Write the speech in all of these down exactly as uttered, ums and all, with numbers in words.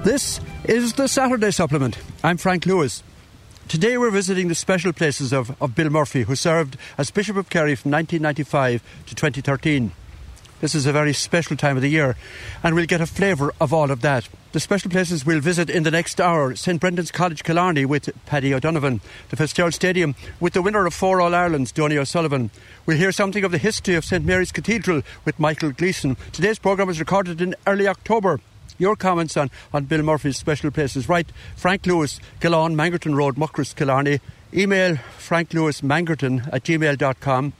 This is the Saturday Supplement. I'm Frank Lewis. Today we're visiting the special places of, of Bill Murphy, who served as Bishop of Kerry from nineteen ninety-five to twenty thirteen. This is a very special time of the year, and we'll get a flavour of all of that. The special places we'll visit in the next hour: Saint Brendan's College, Killarney, with Paddy O'Donovan; the Fitzgerald Stadium, with the winner of four All-Irelands, Donny O'Sullivan. We'll hear something of the history of Saint Mary's Cathedral with Michael Gleeson. Today's programme was recorded in early October. Your comments on, on Bill Murphy's special places. Right, Frank Lewis, Gillon, Mangerton Road, Muckross, Killarney. Email franklewismangerton at gmail dot com.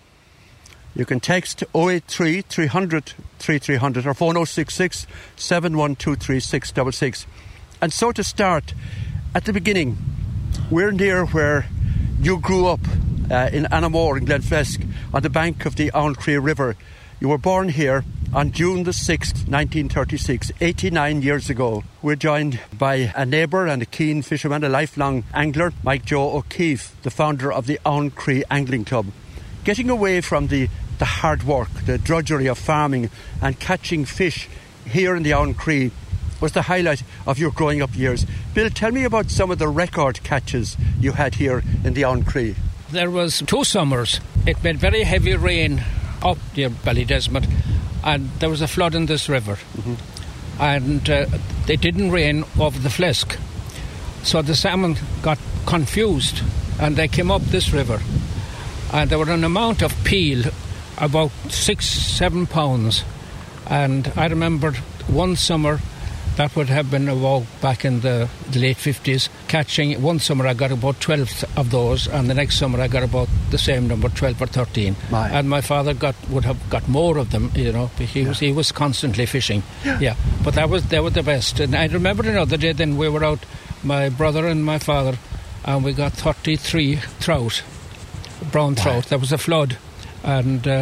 You can text oh eight three, three hundred, thirty-three hundred or phone oh six six, seven one two three, six six six. And so to start, at the beginning, we're near where you grew up uh, in Anamore in Glenflesk, on the bank of the Owlcree River. You were born here on June the sixth, nineteen thirty-six, eighty-nine years ago. We're joined by a neighbour and a keen fisherman, a lifelong angler, Mike Joe O'Keefe, the founder of the Owlcree Angling Club. Getting away from the, the hard work, the drudgery of farming and catching fish here in the Owlcree was the highlight of your growing up years. Bill, tell me about some of the record catches you had here in the Owlcree. There was two summers. It made very heavy rain up near Ballydesmond, and there was a flood in this river. Mm-hmm. And uh, it didn't rain over the Flesk. So the salmon got confused, and they came up this river. And there were an amount of peel, about six, seven pounds. And I remember one summer, that would have been about back in the, the late fifties, catching, one summer I got about twelve of those, and the next summer I got about the same number, twelve or thirteen. My. And my father got would have got more of them, you know, he yeah. was he was constantly fishing. Yeah. yeah. But that was they were the best. And I remember another day then we were out, my brother and my father, and we got thirty-three trout, brown trout. Wow. There was a flood, and uh,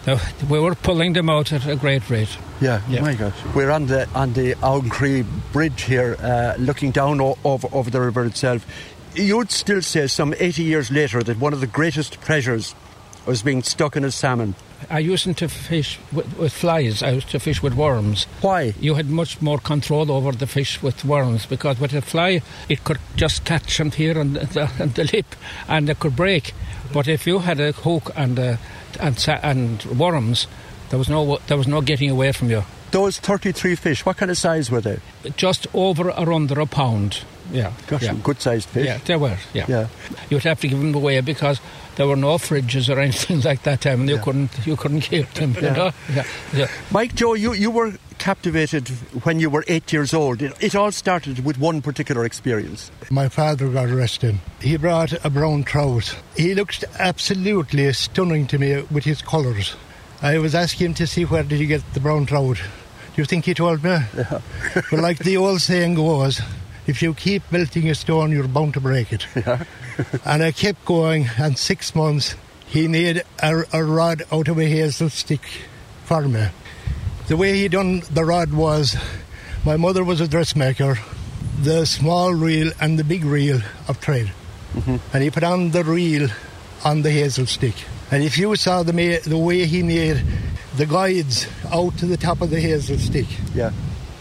we were pulling them out at a great rate. Yeah, yeah. My gosh. We're on the on the Owlcree Bridge here, uh, looking down o- over, over the river itself. You'd still say, some eighty years later, that one of the greatest pleasures was being stuck in a salmon. I used to fish with, with flies. I used to fish with worms. Why? You had much more control over the fish with worms, because with a fly, it could just catch them here on the, on the lip, and it could break. But if you had a hook and uh, and and worms, There was no there was no getting away from you. Those thirty-three fish, what kind of size were they? Just over or under a pound. Yeah. Gosh, yeah. good-sized fish. Yeah, they were, yeah. yeah. You'd have to give them away because there were no fridges or anything like that time, and you yeah. couldn't you couldn't keep them, you yeah. know? Yeah. Yeah. Mike Joe, you, you were captivated when you were eight years old. It, it all started with one particular experience. My father got arrested. He brought a brown trout. He looked absolutely stunning to me with his colours. I was asking him to see where did he get the brown trout. Do you think he told me? Yeah. But like the old saying goes, if you keep melting a stone, you're bound to break it. Yeah. And I kept going, and six months he made a, a rod out of a hazel stick for me. The way he done the rod was, my mother was a dressmaker, the small reel and the big reel of thread. Mm-hmm. And he put on the reel on the hazel stick. And if you saw the, ma- the way he made the guides out to the top of the hazel stick, yeah,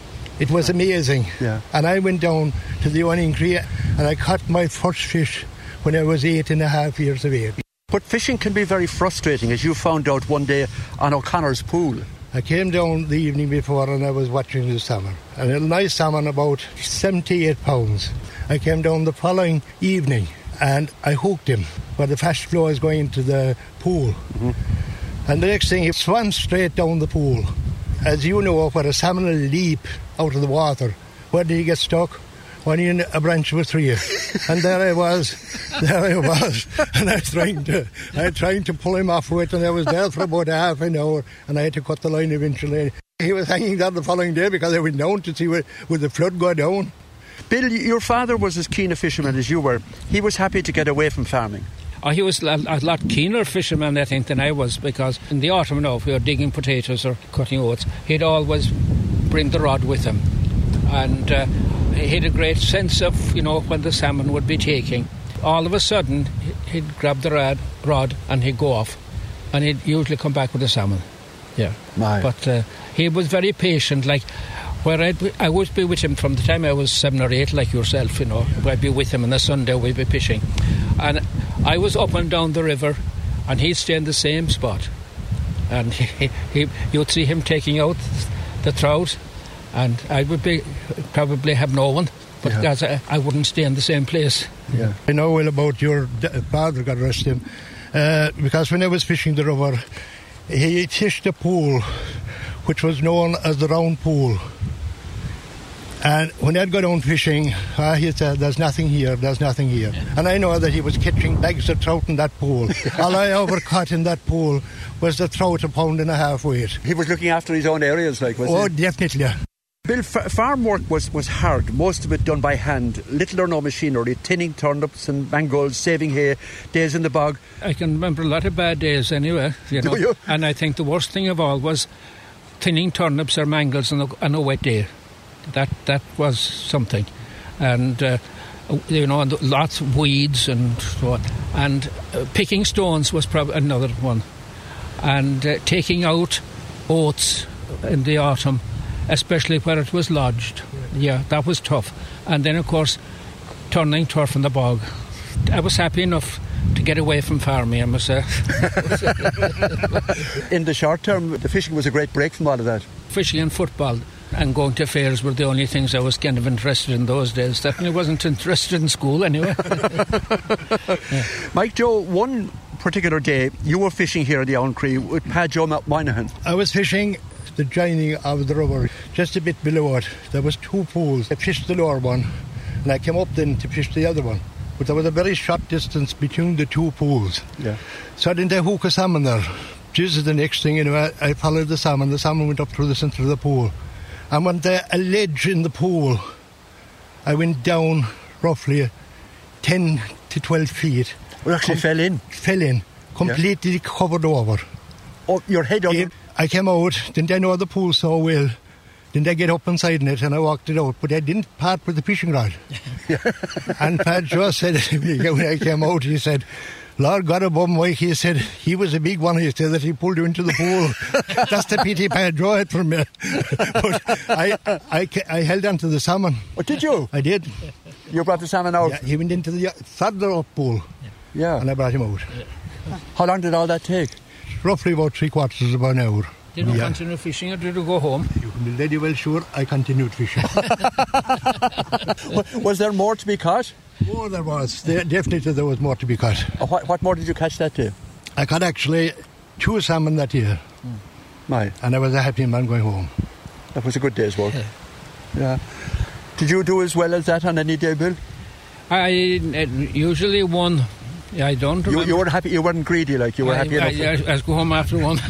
it was amazing. Yeah. And I went down to the Owlcree and I caught my first fish when I was eight and a half years of age. But fishing can be very frustrating, as you found out one day on O'Connor's pool. I came down the evening before and I was watching the salmon. And a nice salmon, about seventy-eight pounds. I came down the following evening and I hooked him where the fast flow is going into the pool. Mm-hmm. And the next thing, he swam straight down the pool. As you know, where a salmon will leap out of the water, where did he get stuck? When in a branch of a tree. And there I was, there I was, and I was trying to, I was trying to pull him off with it, and I was there for about a half an hour, and I had to cut the line eventually. He was hanging there the following day because I went down to see where, would the flood go down. Bill, your father was as keen a fisherman as you were. He was happy to get away from farming. Oh, he was a, a lot keener fisherman, I think, than I was, because in the autumn, now, if we were digging potatoes or cutting oats, he'd always bring the rod with him. And uh, he had a great sense of, you know, when the salmon would be taking. All of a sudden, he'd grab the rod, rod and he'd go off. And he'd usually come back with the salmon. Yeah. My. But uh, he was very patient. Like, where I'd be, I would be with him from the time I was seven or eight, like yourself, you know. I'd be with him on the Sunday, we'd be fishing. And I was up and down the river, and he'd stay in the same spot. And he, he, you'd see him taking out the trout, and I would be probably have no one, but yeah. because I, I wouldn't stay in the same place. Yeah. I know well about your father, God rest him, uh, because when I was fishing the river, he fished a pool which was known as the Round Pool. And when I'd go down fishing, uh, he said, there's nothing here, there's nothing here. And I know that he was catching bags of trout in that pool. All I ever caught in that pool was the trout a pound and a half weight. He was looking after his own areas, like, was oh, he? Oh, definitely. Bill, f- farm work was, was hard, most of it done by hand, little or no machinery, tinning turnips and mangolds, saving hay, days in the bog. I can remember a lot of bad days anyway, you know. Do you? And I think the worst thing of all was tinning turnips or mangolds on a, on a wet day. That that was something. And, uh, you know, and lots of weeds and so on. And uh, picking stones was probably another one. And uh, taking out oats in the autumn, especially where it was lodged. Yeah, that was tough. And then, of course, turning turf in the bog. I was happy enough to get away from farming, I must say. In the short term, the fishing was a great break from all of that. Fishing and football and going to fairs were the only things I was kind of interested in those days. Certainly wasn't interested in school anyway. Yeah. Mike Joe, one particular day, you were fishing here at the Owen Cree with Pa Joe Moynihan. I was fishing the joining of the river, just a bit below it. There was two pools. I fished the lower one, and I came up then to fish the other one. But there was a very short distance between the two pools. Yeah. So I didn't have a hook of salmon there. This is the next thing, you know, I, I followed the salmon. The salmon went up through the centre of the pool. And when there a ledge in the pool, I went down roughly ten to twelve feet. Well, actually Com- fell in? Fell in, completely yeah. covered over. Oh, your head on? I came out, didn't I know the pool so well. Didn't I get up inside in it and I walked it out, but I didn't part with the fishing rod. And Pat Joe said to me when I came out, he said, Lord God above Mike, he said, he was a big one, he said, that he pulled you into the pool. That's the pity Pat Joe had for me. But I, I, I held on to the salmon. Oh, did you? I did. You brought the salmon out? Yeah, he went into the further up pool. Yeah. And I brought him out. Yeah. How long did all that take? Roughly about three quarters of an hour. Did you yeah. continue fishing or did you go home? You can be very well sure I continued fishing. Was there more to be caught? Oh, there was. There, definitely there was more to be caught. Oh, what, what more did you catch that day? I caught actually two salmon that year. Mm. My. And I was a happy man going home. That was a good day's work. Yeah. yeah. Did you do as well as that on any day, Bill? I uh, usually won. I don't remember. You, you weren't happy, you weren't greedy, like you were I, happy I, enough. I, I'd go home after one.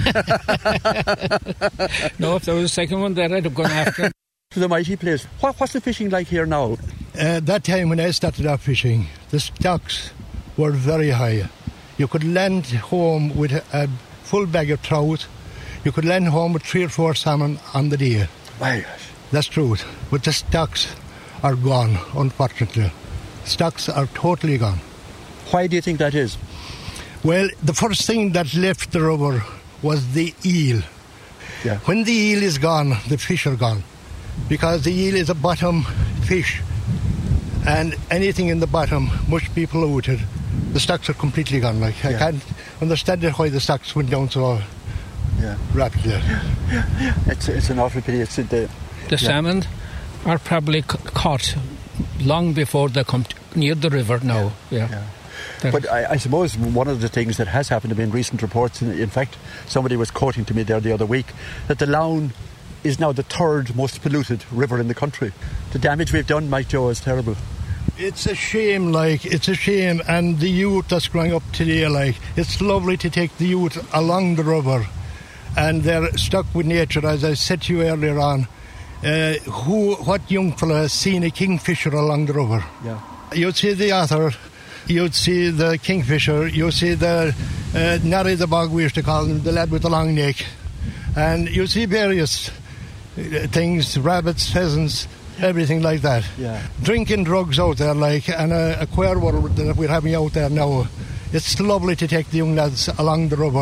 No, if there was a second one there, I'd have gone after. To the mighty place. What, what's the fishing like here now? Uh, that time when I started off fishing, the stocks were very high. You could land home with a, a full bag of trout. You could land home with three or four salmon on the day. My gosh. That's true. But the stocks are gone, unfortunately. Stocks are totally gone. Why do you think that is? Well, the first thing that left the river was the eel. Yeah. When the eel is gone, the fish are gone. Because the eel is a bottom fish. And anything in the bottom must be polluted. The stocks are completely gone. Like yeah. I can't understand why the stocks went down so yeah. rapidly. Yeah. Yeah. It's, it's an awful pity. It's the, the yeah. salmon are probably c- caught long before they come t- near the river now. Yeah. yeah. yeah. But I, I suppose one of the things that has happened to me in recent reports, in, in fact, somebody was quoting to me there the other week, that the Lown is now the third most polluted river in the country. The damage we've done, Mike Joe, is terrible. It's a shame, like, it's a shame. And the youth that's growing up today, like, it's lovely to take the youth along the river. And they're stuck with nature, as I said to you earlier on. Uh, who, what young fella has seen a kingfisher along the river? Yeah. You'd see the otter, you'd see the kingfisher, you'd see the uh, Narry the bog, we used to call him, the lad with the long neck. And you'd see various things, rabbits, pheasants, everything like that. Yeah. Drinking drugs out there, like, and a, a queer world that we're having out there now. It's lovely to take the young lads along the river.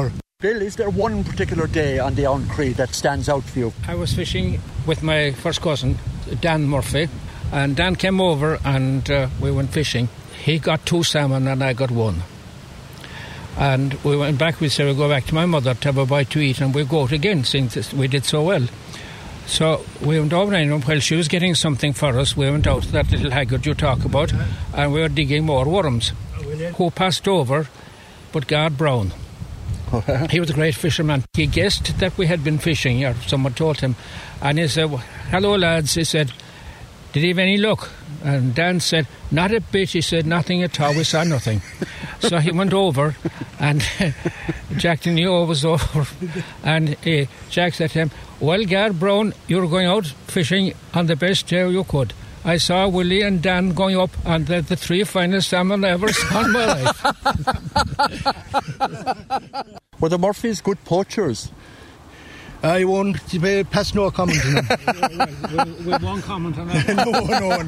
Bill, is there one particular day on the Own Cree that stands out for you? I was fishing with my first cousin, Dan Murphy, and Dan came over and uh, we went fishing. He got two salmon and I got one. And we went back, we said we'll go back to my mother to have a bite to eat, and we'll go out again since we did so well. So we went over and while she was getting something for us, we went out to that little haggard you talk about, and we were digging more worms. Who passed over but Gard Brown. He was a great fisherman. He guessed that we had been fishing, or someone told him, and he said, hello lads, he said, did he have any luck? And Dan said, not a bit. He said, nothing at all, we saw nothing. So he went over, and Jack the Neo was over, and uh, Jack said to him, well, Gard Brown, you were going out fishing on the best day you could. I saw Willie and Dan going up on the, the three finest salmon I ever saw in my life. Were the Murphys good poachers? I won't pass no comment on them. we, we, we won't comment on that. no, no,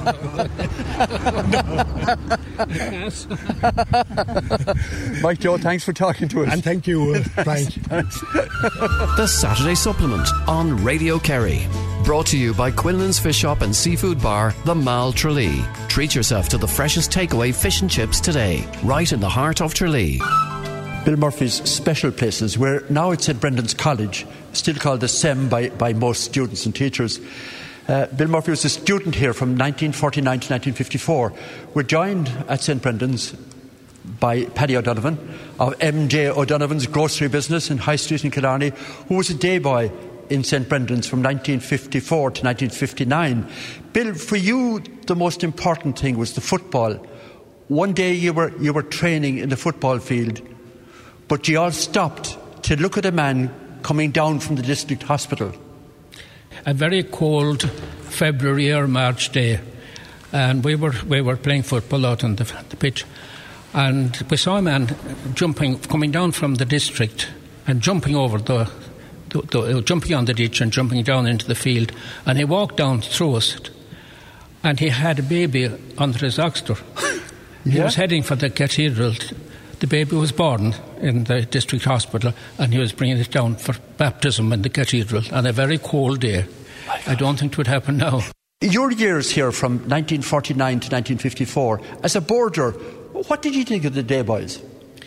no, no. Mike Joe, thanks for talking to us. And thank you, Frank. Thanks. The Saturday Supplement on Radio Kerry. Brought to you by Quinlan's Fish Shop and Seafood Bar, the Mall Tralee. Treat yourself to the freshest takeaway fish and chips today, right in the heart of Tralee. Bill Murphy's Special Places, where now it's St Brendan's College, still called the S E M by, by most students and teachers. Uh, Bill Murphy was a student here from nineteen forty-nine to nineteen fifty-four. We're joined at St Brendan's by Paddy O'Donovan of M J O'Donovan's grocery business in High Street in Killarney, who was a day boy in St Brendan's from nineteen fifty-four to nineteen fifty-nine. Bill, for you, the most important thing was the football. One day you were, you were training in the football field, but you all stopped to look at a man coming down from the district hospital. A very cold February or March day, and we were we were playing football out on the, the pitch, and we saw a man jumping, coming down from the district and jumping over the, the, the jumping on the ditch and jumping down into the field, and he walked down through us, and he had a baby under his oxter. He Yeah? was heading for the cathedral. The baby was born in the district hospital, and he was bringing it down for baptism in the cathedral on a very cold day. I don't think it would happen now. Your years here from nineteen forty-nine to nineteen fifty-four, as a boarder, what did you think of the day boys?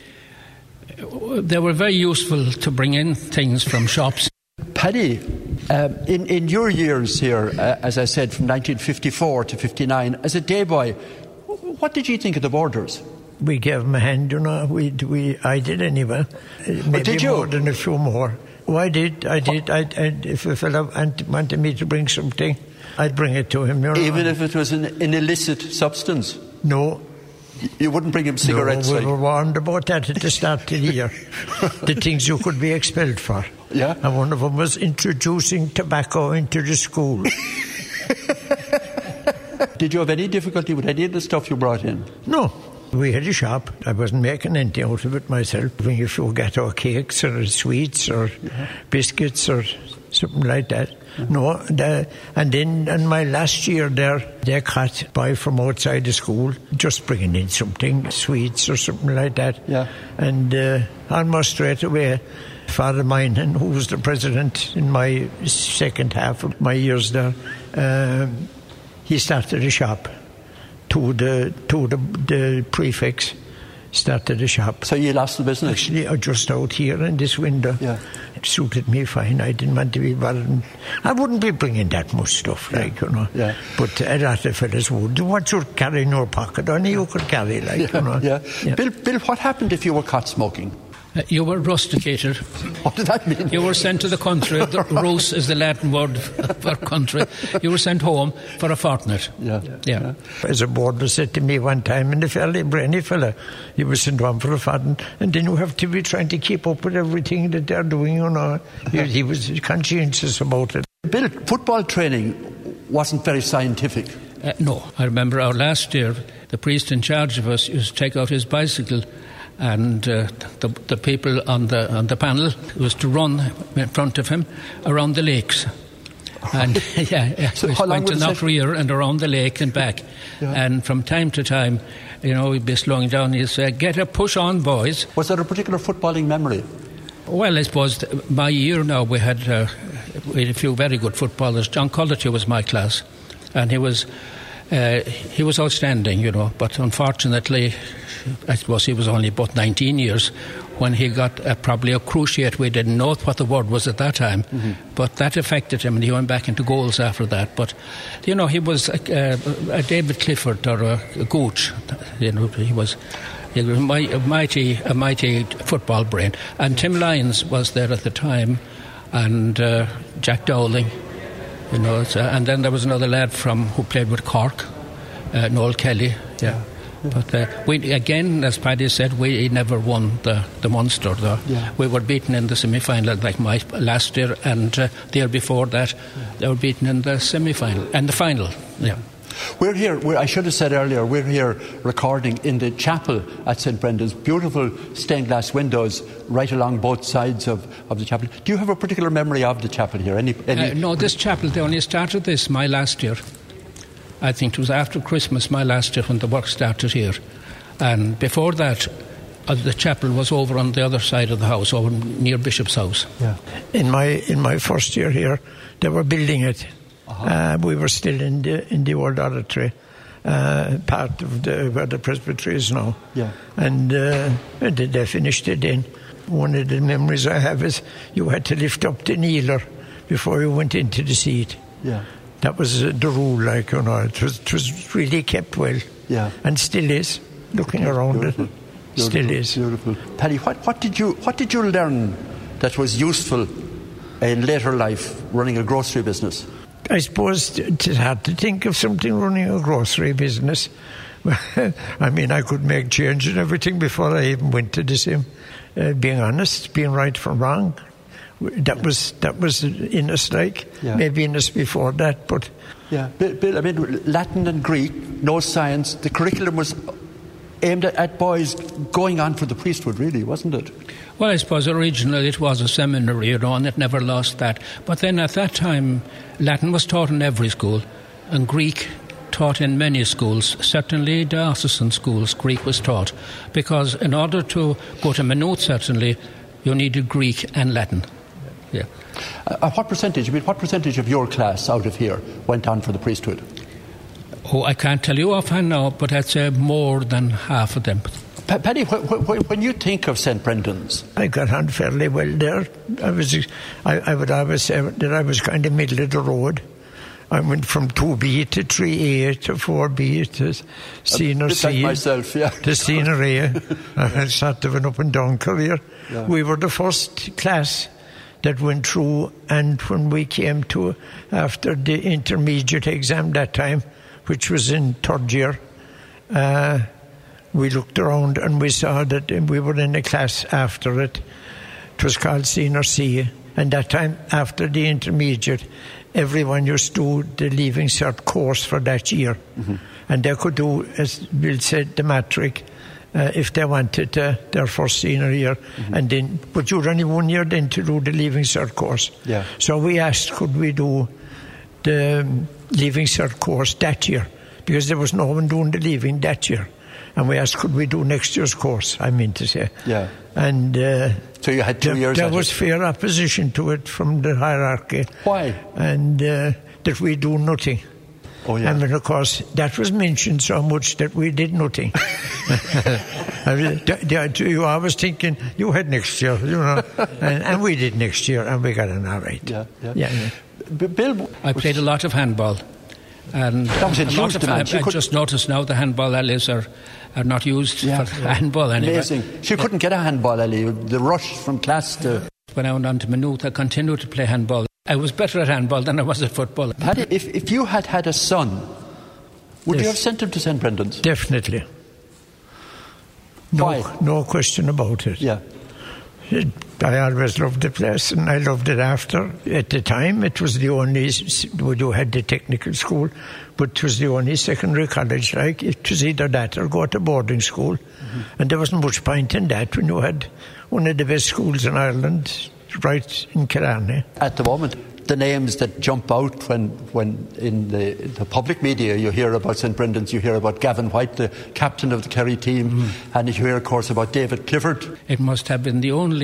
They were very useful to bring in things from shops. Paddy, um, in, in your years here, uh, as I said, from nineteen fifty-four to fifty-nine, as a day boy, what did you think of the boarders? We gave them a hand, you know. We, we, I did anyway. Maybe did you? more than a few more. Oh, I did, I did. I, I, if a fellow wanted me to bring something, I'd bring it to him, you know. Even if it was an, an illicit substance? No. You wouldn't bring him cigarettes? No, we like? were warned about that at the start of the year. The things you could be expelled for. Yeah. And one of them was introducing tobacco into the school. Did you have any difficulty with any of the stuff you brought in? No. We had a shop. I wasn't making anything out of it myself. When you few ghetto cakes or sweets or yeah. biscuits or something like that. Yeah. No, the, and then in my last year there, they caught by from outside the school, just bringing in something, sweets or something like that. Yeah. And uh, almost straight away, Father Minehan, who was the president in my second half of my years there, um, he started a shop. To the to the, the prefects started the shop. So you lost the business? Actually, just out here in this window. Yeah. It suited me fine. I didn't want to be bothered. I wouldn't be bringing that much stuff, yeah. like, you know. Yeah. But a lot of fellas would. What you carry in your pocket, only you could carry, like, yeah. you know. Yeah. Yeah. Bill, Bill, what happened if you were caught smoking? Uh, you were rusticated. What did that mean? You were sent to the country. The rus is the Latin word for country. You were sent home for a fortnight. Yeah. Yeah. yeah. As a boarder said to me one time, and the fella, brainy fella, he was sent home for a fortnight, and then you have to be trying to keep up with everything that they're doing, you know. He, he was conscientious about it. Bill, football training wasn't very scientific. Uh, no. I remember our last year, the priest in charge of us used to take out his bicycle, and uh, the, the people on the on the panel was to run in front of him around the lakes. And yeah, yeah so we how long went to would it Knockreer and around the lake and back. Yeah. And from time to time, you know, he'd be slowing down, he'd say, get a push on, boys. Was there a particular footballing memory? Well, I suppose th- my year now, we had, uh, we had a few very good footballers. John Colletti was my class, and he was uh, he was outstanding, you know. But unfortunately, I suppose he was only about nineteen years when he got uh, probably a cruciate. We didn't know what the word was at that time, mm-hmm. but that affected him, and he went back into goals after that. But, you know, he was a, a David Clifford or a, a Gooch. You know, he was... He was a mighty, a mighty football brain. And Tim Lyons was there at the time, and uh, Jack Dowling, you know. Uh, and then there was another lad from who played with Cork, uh, Noel Kelly. Yeah. yeah. But uh, we again, as Paddy said, we never won the the Munster. Though yeah. we were beaten in the semi-final, like my last year, and uh, the year before that, yeah. they were beaten in the semi-final and the final. Yeah. We're here, we're, I should have said earlier, we're here recording in the chapel at Saint Brendan's. Beautiful stained glass windows right along both sides of, of the chapel. Do you have a particular memory of the chapel here? Any, any... Uh, no, this chapel, they only started this my last year. I think it was after Christmas, my last year, when the work started here. And before that, uh, the chapel was over on the other side of the house, over near Bishop's house. Yeah. In my in my first year here, they were building it. Uh-huh. Uh, we were still in the in the old oratory, uh, part of the where the presbytery is now. Yeah. And uh, they, they finished it in. One of the memories I have is you had to lift up the kneeler before you went into the seat. Yeah. That was uh, the rule, like, you know. It was, it was really kept well. Yeah. And still is. Looking around Beautiful. it, Beautiful. still is. Beautiful. Paddy, what, what did you what did you learn that was useful in later life running a grocery business? I suppose it's hard to think of something running a grocery business. I mean, I could make change and everything before I even went to the sim. Uh, being honest, being right from wrong. That was that was in us, like yeah. maybe in us before that, but yeah. Bill, Bill, I mean, Latin and Greek, no science. The curriculum was aimed at, at boys going on for the priesthood, really, wasn't it? Well, I suppose originally it was a seminary, you know, and it never lost that. But then at that time, Latin was taught in every school, and Greek taught in many schools. Certainly diocesan schools, Greek was taught, because in order to go to Maynooth, certainly, you needed Greek and Latin. Yeah. Uh, what percentage? I mean, what percentage of your class out of here went on for the priesthood? Oh, I can't tell you offhand now, but I'd say more than half of them. P- Paddy, wh- wh- when you think of Saint Brendan's, I got on fairly well there. I was, I, I would always say that I was kind of middle of the road. I went from two B to three A to four B to senior C. Like myself, yeah. To senior A. I had sort of an up and down career. Yeah. We were the first class that went through, and when we came to after the intermediate exam that time, which was in third year, uh, we looked around and we saw that we were in a class after it. It was called Senior C, and that time after the intermediate, everyone used to do the Leaving Cert course for that year, mm-hmm. and they could do, as Bill said, the matric. Uh, if they wanted uh, their first senior year, mm-hmm. and then, but you were only one year then to do the Leaving Cert course. Yeah. So we asked, could we do the um, Leaving Cert course that year? Because there was no one doing the Leaving that year. And we asked, could we do next year's course, I mean to say. Yeah. And uh, so you had two there, years there at was it. fair opposition to it from the hierarchy. Why? And uh, that we do nothing. Oh, yeah. And then, of course, that was mentioned so much that we did nothing. You I was thinking, you had next year, you know, and, and we did next year, and we got an all right. Yeah, yeah. yeah, yeah. B- Bill, I played a lot of handball. And that was a lot of I, I could... just noticed now the handball alleys are, are not used yeah, for yeah. handball anymore. Amazing. She couldn't get a handball alley. The rush from class to... When I went on to Maynooth, I continued to play handball. I was better at handball than I was at football. Paddy, if, if you had had a son, would yes. you have sent him to Saint Brendan's? Definitely. No, Why? No question about it. Yeah. It, I always loved the place, and I loved it after. At the time, it was the only, we do had the technical school, but it was the only secondary college. Like, it was either that or go to boarding school. Mm-hmm. And there wasn't much point in that when you had one of the best schools in Ireland right in Killarney. At the moment, the names that jump out when, when in the, the public media you hear about Saint Brendan's, you hear about Gavin White, the captain of the Kerry team, mm. and you hear, of course, about David Clifford. It must have been the only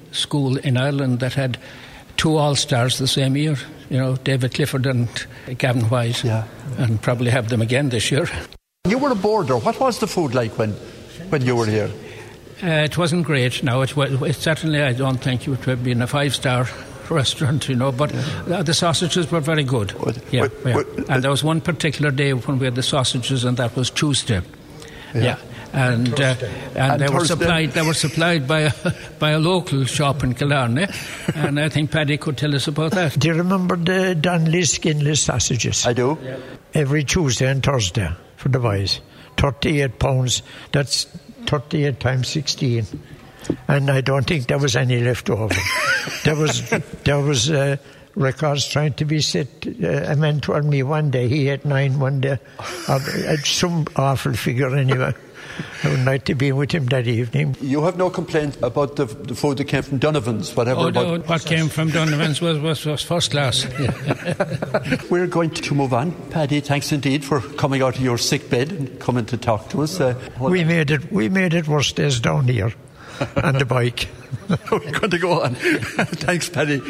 school in Ireland that had two All-Stars the same year. You know, David Clifford and Gavin White. Yeah. And probably have them again this year. You were a boarder. What was the food like when, when you were here? Uh, it wasn't great. No, it was it certainly. I don't think it would have been a five-star restaurant, you know. But yeah. the sausages were very good. What, yeah, what, yeah. What, and there was one particular day when we had the sausages, and that was Tuesday. Yeah. yeah. And uh, and, and they Thursday. were supplied. They were supplied by a, by a local shop in Killarney, and I think Paddy could tell us about that. Do you remember the Donnelly's skinless sausages? I do. Yeah. Every Tuesday and Thursday for the boys, thirty-eight pounds. That's thirty-eight times sixteen, and I don't think there was any left over. there was there was uh, records trying to be set. Uh, a man told me one day he had nine one day, or, uh, some awful figure anyway. I would like to be with him that evening. You have no complaint about the, the food that came from Donovan's, whatever. Oh, no, what came from Donovan's was, was, was first class. We're going to move on. Paddy, thanks indeed for coming out of your sick bed and coming to talk to us. Uh, we made it. We made it worse days down here on the bike. We're going to go on. Thanks, Paddy.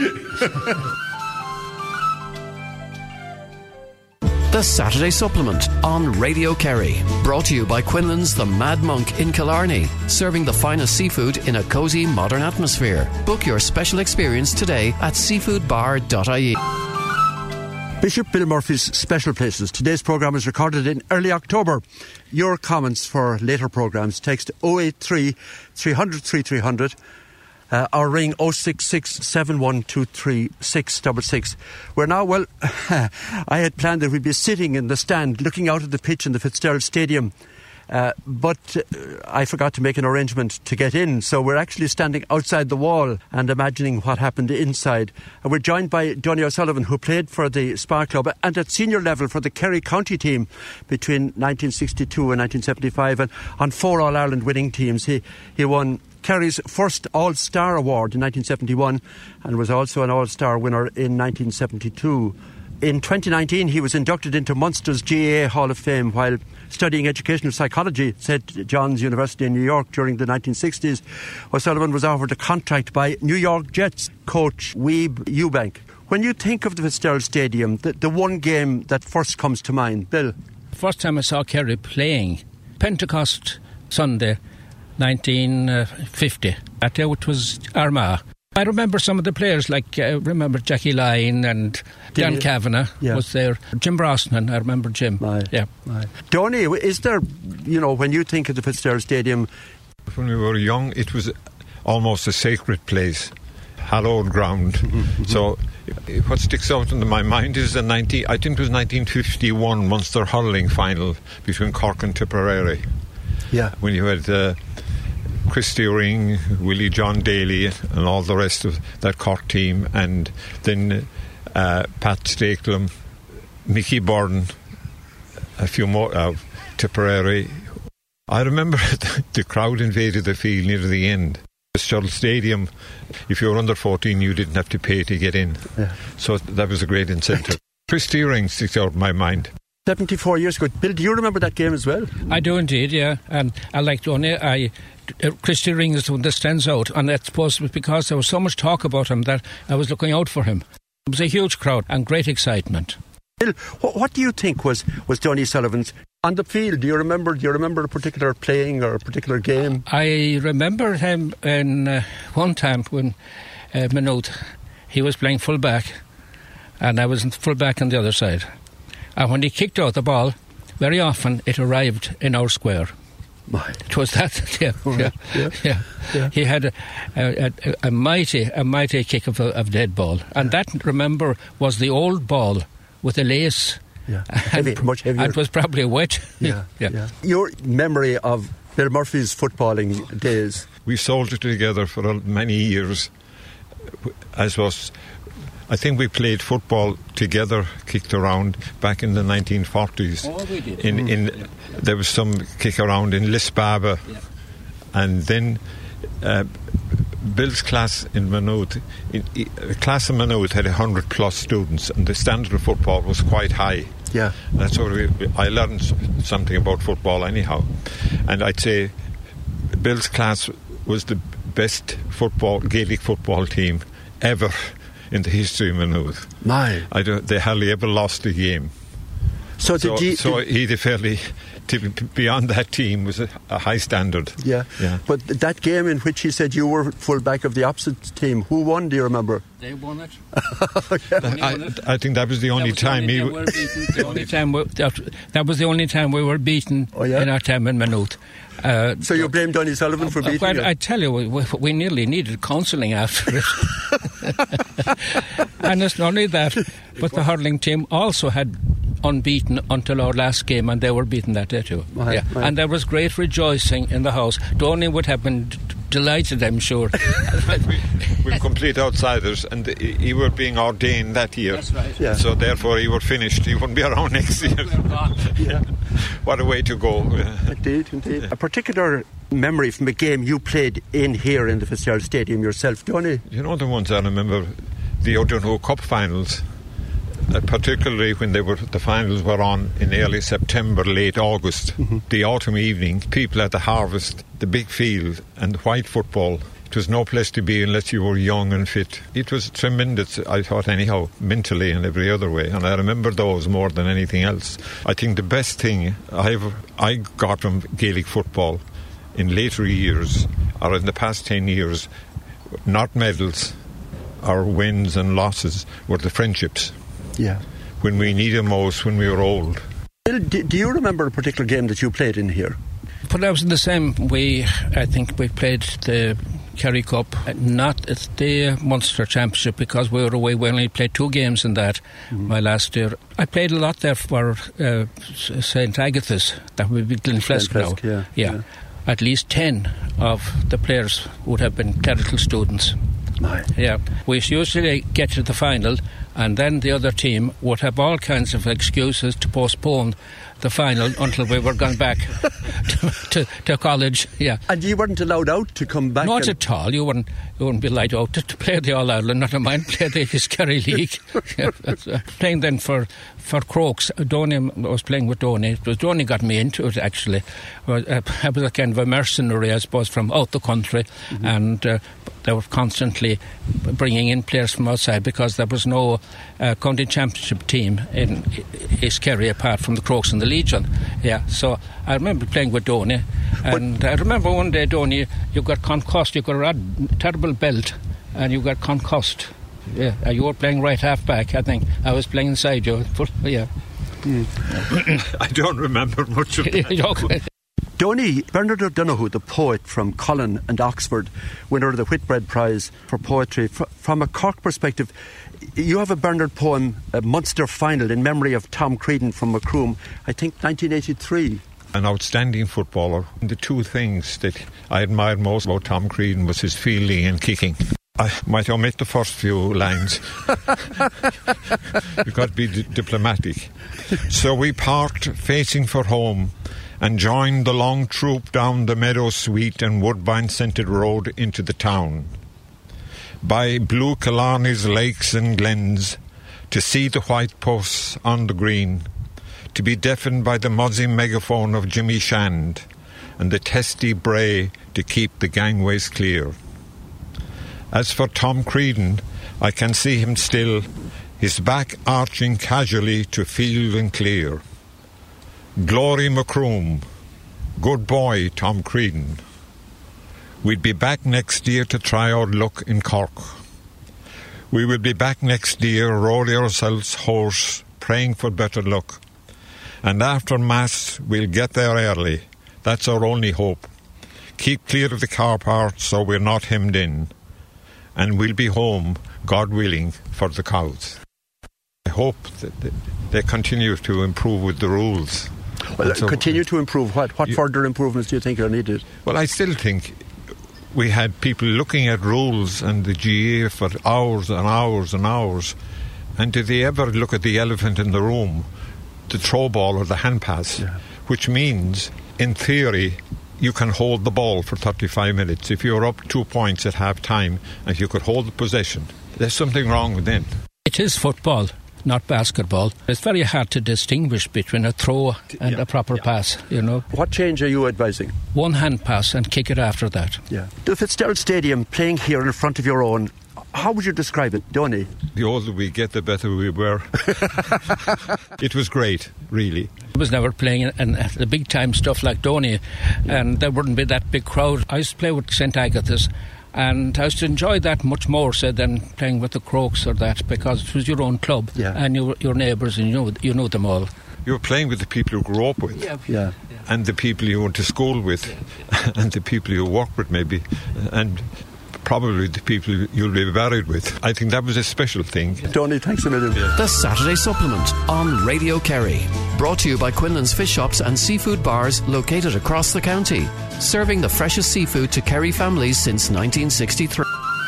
The Saturday Supplement on Radio Kerry. Brought to you by Quinlan's The Mad Monk in Killarney. Serving the finest seafood in a cosy modern atmosphere. Book your special experience today at seafood bar dot I E. Bishop Bill Murphy's Special Places. Today's programme is recorded in early October. Your comments for later programmes, text oh eight three, three hundred, three hundred uh, or ring oh six six, seven one two three, six six six. We're now, well, I had planned that we'd be sitting in the stand looking out at the pitch in the Fitzgerald Stadium. Uh, but uh, I forgot to make an arrangement to get in, so we're actually standing outside the wall and imagining what happened inside. And we're joined by Donny O'Sullivan, who played for the Spar Club and at senior level for the Kerry County team between nineteen sixty-two and nineteen seventy-five, and on four All-Ireland winning teams. He, he won Kerry's first All-Star award in nineteen seventy-one and was also an All-Star winner in nineteen seventy-two. In twenty nineteen, he was inducted into Munster's G A A Hall of Fame while studying educational psychology at Saint John's University in New York during the nineteen sixties. O'Sullivan was offered a contract by New York Jets coach Weeb Eubank. When you think of the Fitzgerald Stadium, the, the one game that first comes to mind, Bill? First time I saw Kerry playing, Pentecost Sunday, nineteen fifty. That day it was Armagh. I remember some of the players, like I uh, remember Jackie Lyne and Dan you? Kavanagh yeah. was there. Jim Brosnan, I remember Jim. Aye. Yeah. Aye. Donny, is there, you know, when you think of the Fitzgerald Stadium... When we were young, it was almost a sacred place, hallowed ground. Mm-hmm. So what sticks out in my mind is the nineteen, I think it was nineteen fifty-one Munster hurling final between Cork and Tipperary. Yeah. When you had... Uh, Christy Ring, Willie John Daly and all the rest of that Cork team, and then uh, Pat Stakelum, Mickey Borden, a few more, uh, Tipperary. I remember the crowd invaded the field near the end. The Fitzgerald Stadium, if you were under fourteen, you didn't have to pay to get in. Yeah. So that was a great incentive. Christy Ring sticks out in my mind. seventy-four years ago. Bill, do you remember that game as well? I do indeed, yeah. And I like Donny. I... Uh, Christy Ring is the one that stands out, and I suppose it was because there was so much talk about him that I was looking out for him. It was a huge crowd and great excitement. Bill, what, what do you think was, was Donny Sullivan's on the field? Do you remember? Do you remember a particular playing or a particular game? I remember him in uh, one time when uh, Maynooth, he was playing full back, and I was in full back on the other side. And when he kicked out the ball, very often it arrived in our square. My. It was that, yeah, yeah, yeah, yeah. yeah. He had a, a, a, a mighty, a mighty kick of a of dead ball, and yeah. that, remember, was the old ball with a lace. Yeah, heavy, and, much heavier. And it was probably wet. Yeah, yeah. yeah. Your memory of Bill Murphy's footballing days? We soldiered together for many years, as was. I think we played football together, kicked around back in the nineteen forties. Oh, we did. In, in, yeah. There was some kick around in Lisbaba. Yeah. And then uh, Bill's class in Maynooth, in, the class in Maynooth had one hundred plus students, and the standard of football was quite high. Yeah. And that's where we, I learned something about football anyhow. And I'd say Bill's class was the best football, Gaelic football team ever in the history of Maynooth. My. I don't, they hardly ever lost a game. So, So, did you, so did- he fairly, to, beyond that team, was a, a high standard. yeah. Yeah. But that game in which he said you were full back of the opposite team, who won, do you remember? They won it. I, I think that was the only That was time the he. only time we were beaten. The only time we, that, that was the only time we were beaten Oh, yeah? in our time in Maynooth. Uh, So you blame Donny Sullivan for Uh, beating well, you? I tell you, we, we, we nearly needed counselling after it. And it's not only that, but the hurling team also had unbeaten until our last game, and they were beaten that day too. Right, yeah. right. And there was great rejoicing in the house. Donny would have been d- delighted, I'm sure. we, we're complete outsiders, and he, he were being ordained that year. That's right. Yeah. So therefore, he were finished. He wouldn't be around next year. Yeah. What a way to go! Indeed, indeed. A particular memory from a game you played in here in the Fitzgerald Stadium yourself, Donny? You know the ones I remember, the O'Donoghue Cup finals. Uh, particularly when they were the finals were on in early September, late August, Mm-hmm. the autumn evening, people at the harvest, the big field and white football. It was no place to be unless you were young and fit. It was tremendous, I thought, anyhow, mentally and every other way. And I remember those more than anything else. I think the best thing I've, I got from Gaelic football in later years, or in the past ten years, not medals or wins and losses, were the friendships. Yeah. When we needed most, when we were old. Bill, do, do you remember a particular game that you played in here? But I was in the same. We, I think we played the Kerry Cup, uh, not at the Munster Championship, because we were away. We only played two games in that. My last year, I played a lot there for uh, Saint Agatha's. That would be Glenflesk now. Glenflesk, yeah, yeah. yeah. At least ten of the players would have been clerical students. My. Yeah, we usually get to the final, and then the other team would have all kinds of excuses to postpone the final until we were gone back to, to, to college. Yeah, And you weren't allowed out to come back? not and, at all. You wouldn't, you wouldn't be allowed out to, to play the All Ireland. Not a mind play the Kerry League. Yeah, that's, uh, playing then for for Crokes. Donny, I was playing with Donny. It was Donny got me into it actually. Uh, I was a kind of a mercenary, I suppose, from out the country, mm-hmm. and uh, they were constantly bringing in players from outside because there was no uh, county championship team in East Kerry apart from the Crokes and the Legion. Yeah, so I remember playing with Donny, and I remember one day, Donny, you got concussed. You got a rad- terrible belt, and you got concussed. Yeah, uh, you were playing right half back. I think I was playing inside you. But, yeah. Mm. I don't remember much of that. Donny, Bernard O'Donoghue, the poet from Cullen and Oxford, winner of the Whitbread Prize for Poetry. F- from a Cork perspective, you have a Bernard poem, a Munster Final, in memory of Tom Creedon from Macroom, I think nineteen eighty-three. An outstanding footballer. The two things that I admired most about Tom Creedon was his fielding and kicking. I might omit the first few lines. You've got to be d- diplomatic. So we parked facing for home and joined the long troop down the meadow sweet and woodbine-scented road into the town. By blue Killarney's lakes and glens, to see the white posts on the green, to be deafened by the muzzy megaphone of Jimmy Shand and the testy bray to keep the gangways clear. As for Tom Creedon, I can see him still, his back arching casually to field and clear. Glory Macroom, good boy Tom Creedon. We'd be back next year to try our luck in Cork. We will be back next year, roll ourselves hoarse, praying for better luck. And after Mass, we'll get there early. That's our only hope. Keep clear of the car park so we're not hemmed in. And we'll be home, God willing, for the cows. I hope that they continue to improve with the rules. Well, so, continue to improve. What, what you, further improvements do you think are needed? Well, I still think we had people looking at rules and the G A A for hours and hours and hours. And did they ever look at the elephant in the room, the throw ball or the hand pass, yeah. Which means, in theory, you can hold the ball for thirty-five minutes. If you're up two points at half time and you could hold the possession, there's something wrong with it. It is football. not basketball. It's very hard to distinguish between a throw and Yeah. a proper Yeah. pass, you know. What change are you advising? One hand pass and kick it after that. Yeah. The Fitzgerald Stadium, playing here in front of your own, how would you describe it, Donny? The older we get, the better we were. It was great, really. I was never playing in, in the big time stuff like Donny, and there wouldn't be that big crowd. I used to play with Saint Agatha's, and I used to enjoy that much more, say, than playing with the Crokes or that, because it was your own club, Yeah. and you, your neighbours, and you know, you know them all. You were playing with the people you grew up with. Yeah. And the people you went to school with, and the people you work with, maybe, and probably the people you'll be married with. I think that was a special thing. Donny, thanks a million. The Saturday Supplement on Radio Kerry. Brought to you by Quinlan's Fish Shops and Seafood Bars located across the county. Serving the freshest seafood to Kerry families since nineteen sixty-three.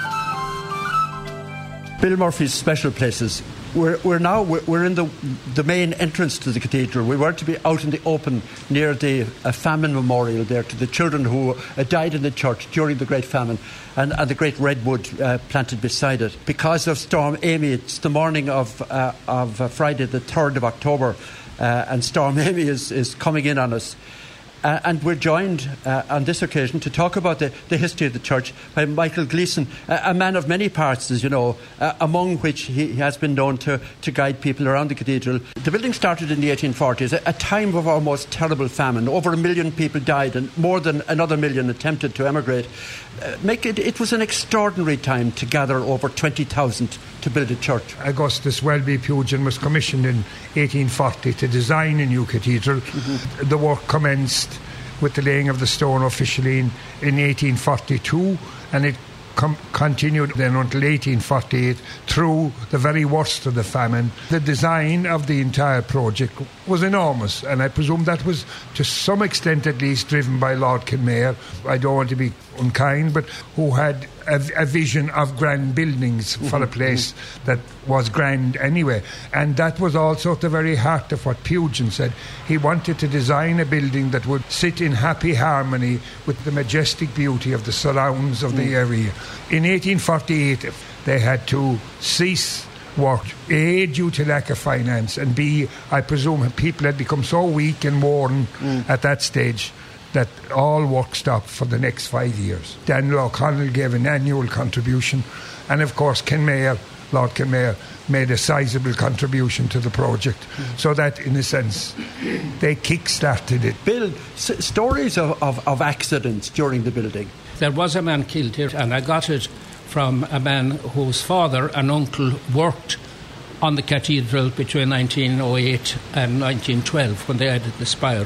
Bill Murphy's Special Places. We're, we're now we're, we're in the the main entrance to the cathedral. We were to be out in the open near the uh, famine memorial there to the children who uh, died in the church during the Great Famine, and, and the great redwood uh, planted beside it. Because of Storm Amy, it's the morning of uh, of uh, Friday the third of October, uh, and Storm Amy is, is coming in on us. Uh, and we're joined uh, on this occasion to talk about the, the history of the church by Michael Gleeson, uh, a man of many parts, as you know, uh, among which he, he has been known to, to guide people around the cathedral. The building started in the eighteen forties, a, a time of almost terrible famine. Over a million people died and more than another million attempted to emigrate. Uh, make it, it was an extraordinary time to gather over twenty thousand to build a church. Augustus Welby Pugin was commissioned in eighteen forty to design a new cathedral. Mm-hmm. The work commenced with the laying of the stone officially in, in eighteen forty-two, and it com- continued then until eighteen forty-eight through the very worst of the famine. The design of the entire project was enormous, and I presume that was to some extent at least driven by Lord Kenmare. I don't want to be unkind, but who had a, a vision of grand buildings for mm-hmm. a place mm-hmm. that was grand anyway. And that was also at the very heart of what Pugin said. He wanted to design a building that would sit in happy harmony with the majestic beauty of the surrounds of mm. the area. In eighteen forty-eight, they had to cease work, A, due to lack of finance, and B, I presume people had become so weak and worn mm. at that stage that all work stopped for the next five years. Daniel O'Connell gave an annual contribution, and of course Kenmare, Lord Kenmare, made a sizable contribution to the project, mm. so that in a sense they kick-started it. Bill, s- stories of, of, of accidents during the building. There was a man killed here, and I got it from a man whose father and uncle worked on the cathedral between nineteen oh eight and nineteen twelve when they added the spire.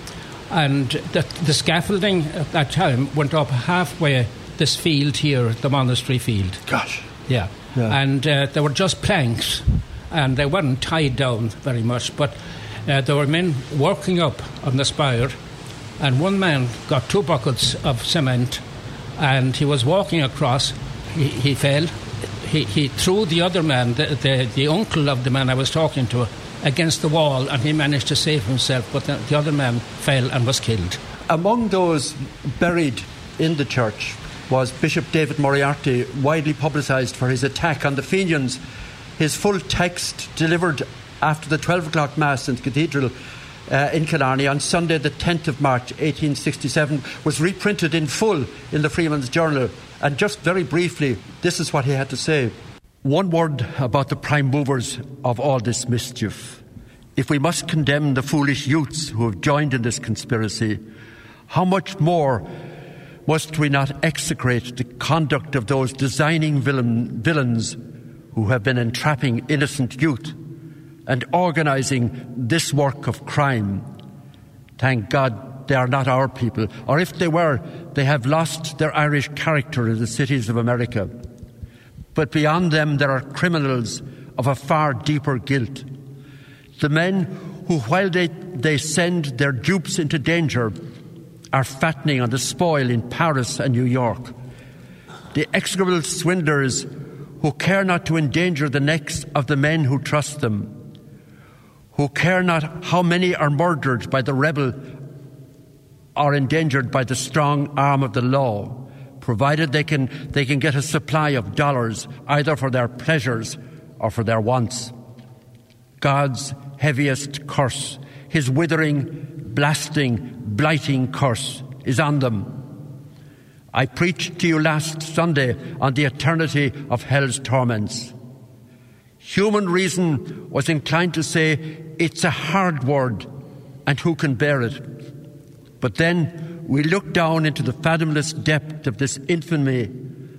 And the, the scaffolding at that time went up halfway this field here, the monastery field. Gosh. Yeah. yeah. And uh, they were just planks, and they weren't tied down very much, but uh, there were men working up on the spire, and one man got two buckets of cement, and he was walking across. He, he fell. He, he threw the other man, the, the, the uncle of the man I was talking to, against the wall, and he managed to save himself, but the, the other man fell and was killed. Among those buried in the church was Bishop David Moriarty, widely publicised for his attack on the Fenians. His full text, delivered after the twelve o'clock Mass in the cathedral uh, in Killarney on Sunday the tenth of March eighteen sixty-seven, was reprinted in full in the Freeman's Journal. And just very briefly, this is what he had to say. One word about the prime movers of all this mischief. If we must condemn the foolish youths who have joined in this conspiracy, how much more must we not execrate the conduct of those designing villain, villains who have been entrapping innocent youth and organising this work of crime? Thank God they are not our people, or if they were, they have lost their Irish character in the cities of America. But beyond them there are criminals of a far deeper guilt. The men who, while they, they send their dupes into danger, are fattening on the spoil in Paris and New York. The execrable swindlers who care not to endanger the necks of the men who trust them, who care not how many are murdered by the rebel or endangered by the strong arm of the law, provided they can, they can get a supply of dollars either for their pleasures or for their wants. God's heaviest curse, his withering, blasting, blighting curse is on them. I preached to you last Sunday on the eternity of hell's torments. Human reason was inclined to say it's a hard word and who can bear it. But then we look down into the fathomless depth of this infamy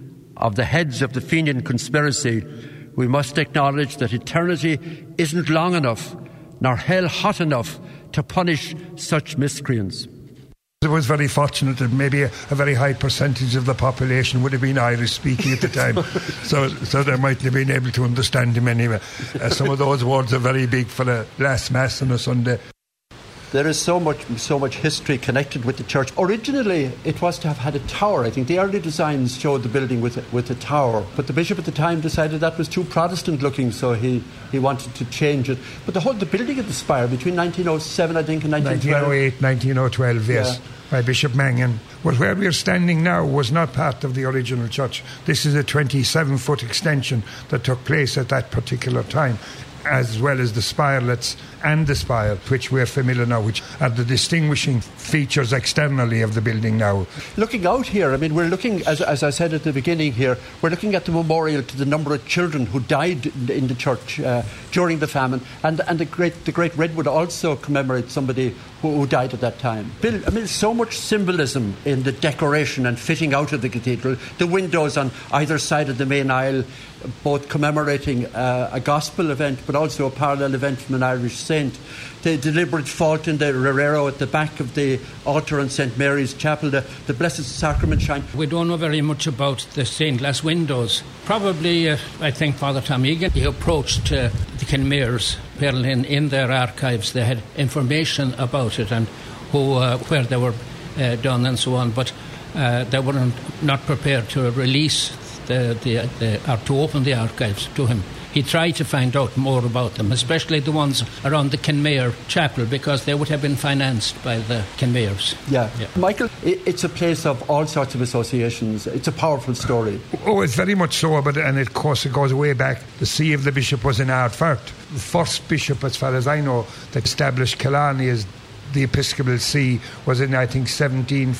of the heads of the Fenian conspiracy. We must acknowledge that eternity isn't long enough, nor hell hot enough to punish such miscreants. It was very fortunate that maybe a, a very high percentage of the population would have been Irish-speaking at the time, so so they might have been able to understand him anyway. Uh, some of those words are very big for the last Mass on a Sunday. There is so much so much history connected with the church. Originally, it was to have had a tower. I think the early designs showed the building with a, with a tower, but the bishop at the time decided that was too Protestant-looking, so he, he wanted to change it. But the whole the building of the spire between nineteen oh seven, I think, and nineteen twelve. nineteen oh eight, nineteen twelve, yes, yeah. By Bishop Mangan. But where we are standing now was not part of the original church. This is a twenty-seven foot extension that took place at that particular time, as well as the spirelets and the spire, which we're familiar now, which are the distinguishing features externally of the building now. Looking out here, I mean, we're looking, as, as I said at the beginning here, we're looking at the memorial to the number of children who died in the church uh, during the famine, and and the great the great redwood also commemorates somebody who, who died at that time. Bill, I mean, there's so much symbolism in the decoration and fitting out of the cathedral. The windows on either side of the main aisle, both commemorating uh, a gospel event, but also a parallel event from an Irish saint. The deliberate fault in the Rerero at the back of the altar in Saint Mary's Chapel, the, the Blessed Sacrament shrine. We don't know very much about the stained glass windows. Probably, uh, I think Father Tom Egan, he approached uh, the Kenmares in, in their archives. They had information about it and who, uh, where they were uh, done and so on, but uh, they were not prepared to release the, the, the, or to open the archives to him. He tried to find out more about them, especially the ones around the Kenmare Chapel, because they would have been financed by the Kenmares. Yeah. yeah. Michael, it's a place of all sorts of associations. It's a powerful story. Oh, it's very much so, but and of course it goes way back. The see of the bishop was in Ardfert. The first bishop, as far as I know, that established Killarney as the Episcopal See was in, I think, seventeen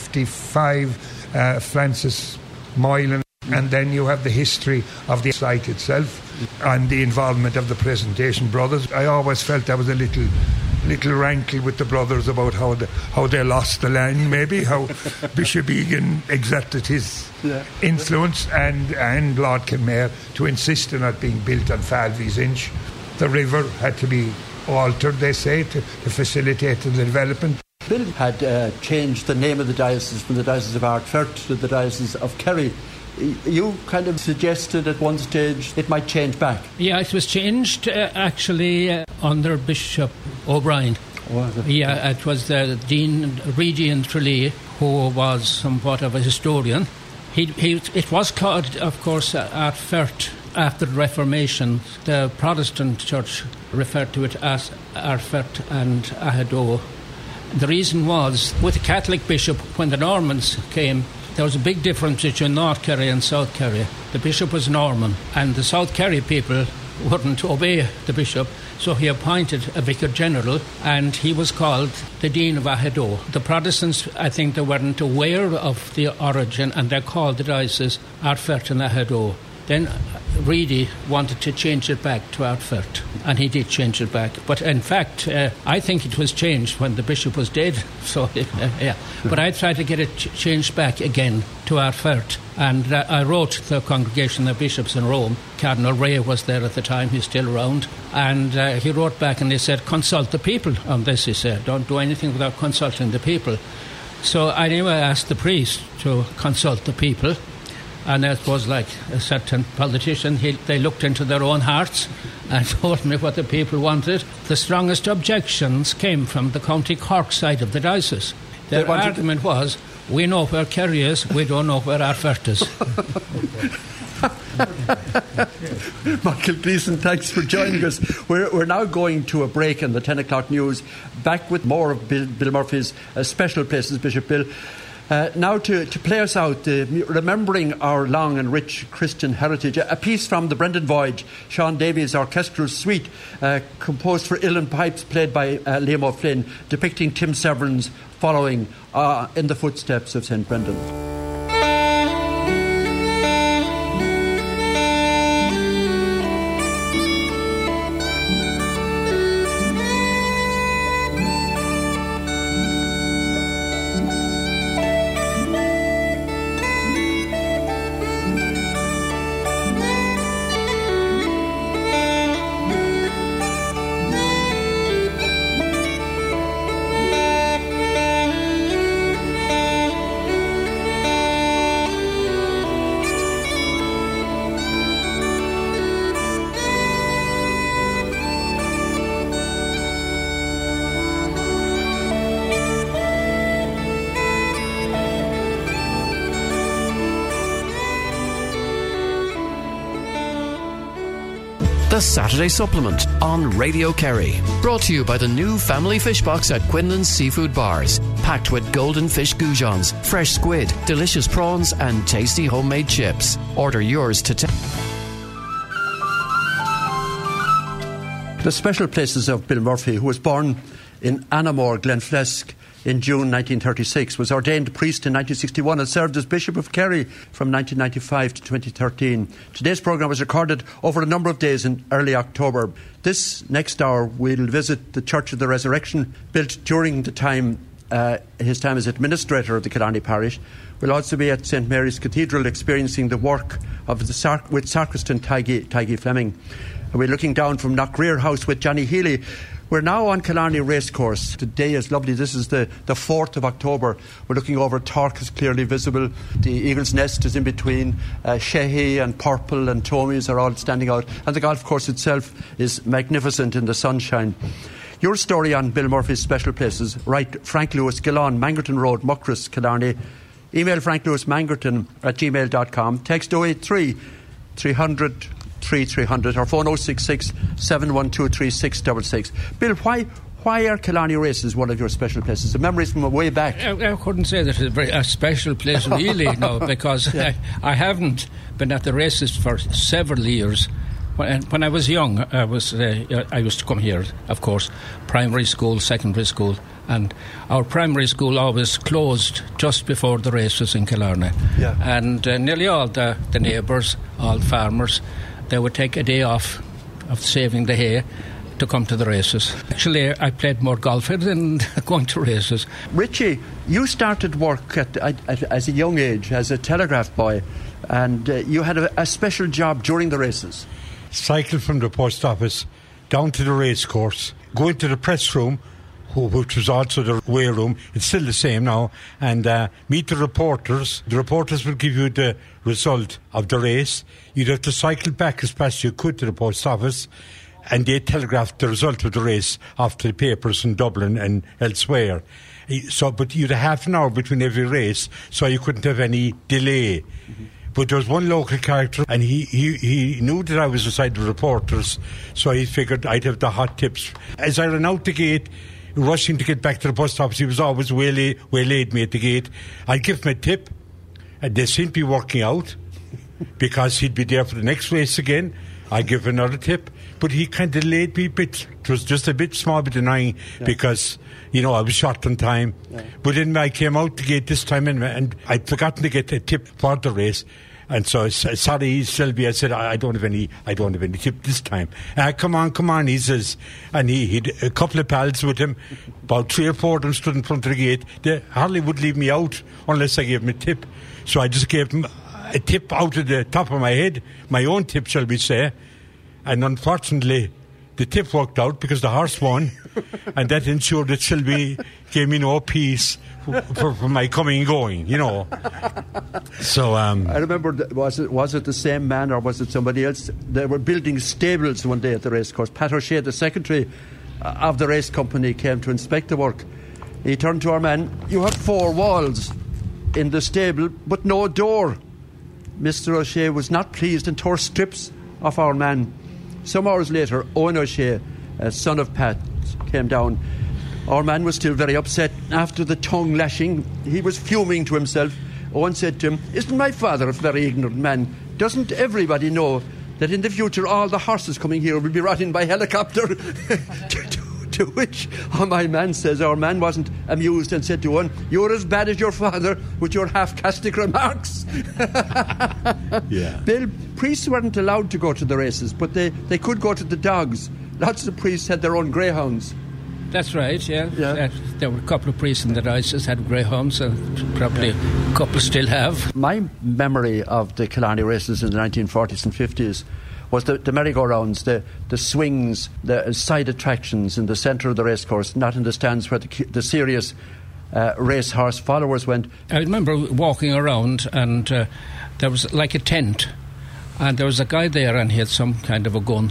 fifty-five, uh, Francis Moylan. And then you have the history of the site itself and the involvement of the Presentation Brothers. I always felt there was a little little rankle with the brothers about how the, how they lost the land, maybe, how Bishop Egan exerted his yeah. influence and, and Lord Kenmare to insist on it being built on Falvey's Inch. The river had to be altered, they say, to, to facilitate the development. Bill had uh, changed the name of the diocese from the Diocese of Ardfert to the Diocese of Kerry. You kind of suggested at one stage it might change back. Yeah, it was changed uh, actually uh, under Bishop O'Brien. Was it? Yeah, it was the Dean Reedy and Tralee, who was somewhat of a historian. He, he, it was called, of course, uh, Ardfert after the Reformation. The Protestant Church referred to it as Ardfert and Ahadoe. The reason was, with the Catholic bishop, when the Normans came, there was a big difference between North Kerry and South Kerry. The bishop was Norman, and the South Kerry people wouldn't obey the bishop, so he appointed a vicar general, and he was called the Dean of Ahadoe. The Protestants, I think, they weren't aware of the origin, and they called the diocese Ardfert and Ahadoe. Then Reedy wanted to change it back to Ardfert, and he did change it back. But in fact, uh, I think it was changed when the bishop was dead. So, uh, yeah. But I tried to get it ch- changed back again to Ardfert, and uh, I wrote the Congregation of Bishops in Rome. Cardinal Ray was there at the time; he's still around, and uh, he wrote back and he said, "Consult the people on this." He said, "Don't do anything without consulting the people." So anyway, I asked the priest to consult the people. And it was like a certain politician, he, they looked into their own hearts and told me what the people wanted. The strongest objections came from the County Cork side of the diocese. Their argument to... was, we know where Kerry is, we don't know where Ardfert is. Michael Gleeson, thanks for joining us. We're, we're now going to a break in the ten o'clock news. Back with more of Bill, Bill Murphy's uh, special places, Bishop Bill. Uh, now to, to play us out, uh, remembering our long and rich Christian heritage, a piece from the Brendan Voyage, Sean Davies' orchestral suite, uh, composed for uilleann pipes, played by uh, Liam O'Flynn, depicting Tim Severn's following uh, in the footsteps of Saint Brendan. The Saturday Supplement on Radio Kerry. Brought to you by the new family fish box at Quinlan's Seafood Bars. Packed with golden fish goujons, fresh squid, delicious prawns and tasty homemade chips. Order yours today. The special places of Bill Murphy, who was born in Anamore, Glenflesk, in June nineteen thirty-six, was ordained priest in nineteen sixty-one and served as Bishop of Kerry from nineteen ninety-five to twenty thirteen. Today's programme was recorded over a number of days in early October. This next hour we'll visit the Church of the Resurrection, built during the time uh, his time as administrator of the Killarney parish. We'll also be at Saint Mary's Cathedral experiencing the work of the sac- with sacristan Tiggy, Tiggy Fleming. And we're looking down from Knockreer House with Johnny Healy. We're now on Killarney Racecourse. Today is lovely. This is the, the fourth of October. We're looking over. Torc is clearly visible. The Eagle's Nest is in between. Uh, Shehy and Purple and Tomies are all standing out. And the golf course itself is magnificent in the sunshine. Your story on Bill Murphy's special places. Write Frank Lewis, Gillon, Mangerton Road, Muckross, Killarney. Email franklewismangerton at gmail dot com. Text oh eight three, three hundred, three three hundred or phone oh six six, seven one two three six six six. Bill, why why are Killarney races one of your special places? The memories from way back. I, I couldn't say that it's a, very, a special place really, no, because yeah. I, I haven't been at the races for several years. When, when I was young, I was uh, I used to come here, of course, primary school, secondary school, and our primary school always closed just before the races in Killarney. Yeah. And uh, nearly all the, the neighbours, all farmers, they would take a day off of saving the hay to come to the races. Actually, I played more golf here than going to races. Richie, you started work at, at, at, as a young age as a telegraph boy, and uh, you had a, a special job during the races. Cycle from the post office down to the race course, go into the press room, which was also the weigh room. It's still the same now. And uh, meet the reporters. The reporters will give you the result of the race. You'd have to cycle back as fast as you could to the post office, and they telegraphed the result of the race off to the papers in Dublin and elsewhere. So, but you'd have half an hour between every race, so you couldn't have any delay. Mm-hmm. But there was one local character, and he, he, he knew that I was beside the reporters, so he figured I'd have the hot tips. As I ran out the gate, rushing to get back to the post office, he was always waylaid, waylaid me at the gate. I'd give him a tip, and they seemed to be working out, because he'd be there for the next race again. I'd give another tip, but he kind of laid me a bit. It was just a bit small bit annoying, yeah. Because, you know, I was short on time. Yeah. But then I came out the gate this time, and, and I'd forgotten to get a tip for the race. And so, sorry, Selby, I said, I don't have any, I don't have any tip this time. Uh, come on, come on, he says. And he had a couple of pals with him. About three or four of them stood in front of the gate. They hardly would leave me out unless I gave them a tip. So I just gave them a tip out of the top of my head, my own tip, shall we say. And unfortunately, the tip worked out because the horse won. And that ensured that Selby gave me no peace for, for, for my coming and going, you know. So um, I remember, was it was it the same man or was it somebody else? They were building stables one day at the racecourse. Pat O'Shea, the secretary of the race company, came to inspect the work. He turned to our man, "You have four walls in the stable, but no door." Mister O'Shea was not pleased and tore strips off our man. Some hours later, Owen O'Shea, uh, son of Pat, came down. Our man was still very upset. After the tongue lashing, he was fuming to himself. Owen said to him, "Isn't my father a very ignorant man? Doesn't everybody know that in the future all the horses coming here will be brought in by helicopter?" to, to, to which oh, my man says our man wasn't amused and said to Owen, "You're as bad as your father with your half-castic remarks." Yeah. Bill, priests weren't allowed to go to the races, but they, they could go to the dogs. Lots of priests had their own greyhounds. That's right, yeah. Yeah. Uh, there were a couple of priests in the diocese had greyhounds, and probably a couple still have. My memory of the Killarney races in the nineteen forties and fifties was the, the merry-go-rounds, the, the swings, the side attractions in the centre of the racecourse, not in the stands where the, the serious uh, racehorse followers went. I remember walking around, and uh, there was like a tent, and there was a guy there, and he had some kind of a gun.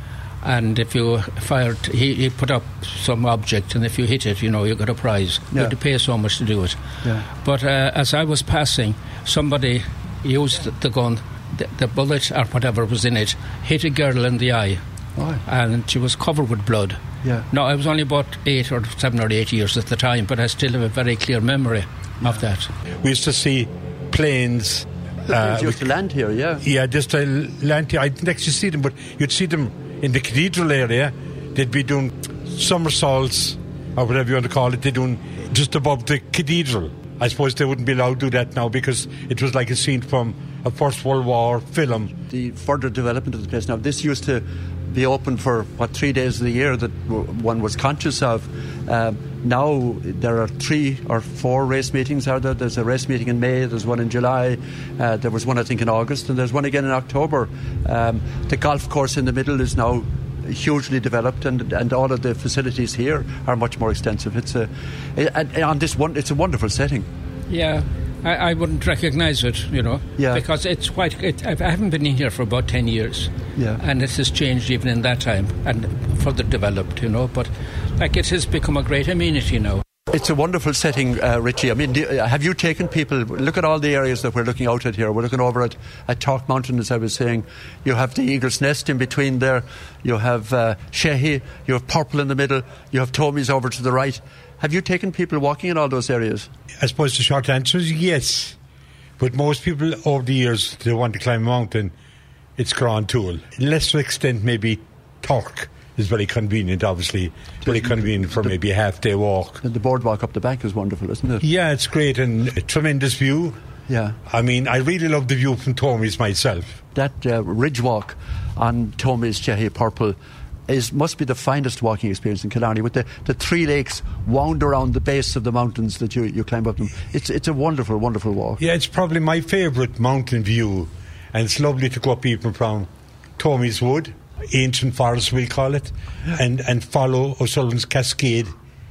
And if you fired, he, he put up some object, and if you hit it, you know, you got a prize. Yeah. You had to pay so much to do it. Yeah. But uh, as I was passing, somebody used the gun, the, the bullet or whatever was in it, hit a girl in the eye. Oh. And she was covered with blood. Yeah. No, I was only about eight or seven or eight years at the time, but I still have a very clear memory yeah. of that. We used to see planes. The planes uh, used to land here, yeah. Yeah, just uh, land here. I didn't actually see them, but you'd see them in the cathedral area. They'd be doing somersaults, or whatever you want to call it. They're doing just above the cathedral. I suppose they wouldn't be allowed to do that now because it was like a scene from a First World War film. The further development of the place now, this used to be open for, what, three days of the year that one was conscious of. Um, now there are three or four race meetings, are there? There's a race meeting in May, there's one in July, uh, there was one, I think, in August, and there's one again in October. Um, the golf course in the middle is now hugely developed, and and all of the facilities here are much more extensive. It's a, and on this one, it's a wonderful setting. Yeah. I, I wouldn't recognise it, you know, yeah. because it's quite. It, I haven't been in here for about ten years, yeah. and it has changed even in that time and further developed, you know. But like it has become a great amenity now. It's a wonderful setting, uh, Richie. I mean, do, uh, have you taken people? Look at all the areas that we're looking out at here. We're looking over at, at Talk Mountain, as I was saying. You have the Eagle's Nest in between there. You have uh, Shehy. You have Purple in the middle. You have Tomies over to the right. Have you taken people walking in all those areas? I suppose the short answer is yes. But most people over the years, they want to climb a mountain, it's Grand Tool. Lesser extent, maybe Torc is very convenient, obviously. Very convenient for maybe a half-day walk. And the boardwalk up the back is wonderful, isn't it? Yeah, it's great and a tremendous view. Yeah. I mean, I really love the view from Tomies myself. That uh, ridge walk on Tomies, Shehy, Purple is must be the finest walking experience in Killarney, with the, the three lakes wound around the base of the mountains that you, you climb up them. It's it's a wonderful, wonderful walk. Yeah, it's probably my favourite mountain view, and it's lovely to go up even from Tomies Wood, ancient forest we'll call it, and, and follow O'Sullivan's Cascade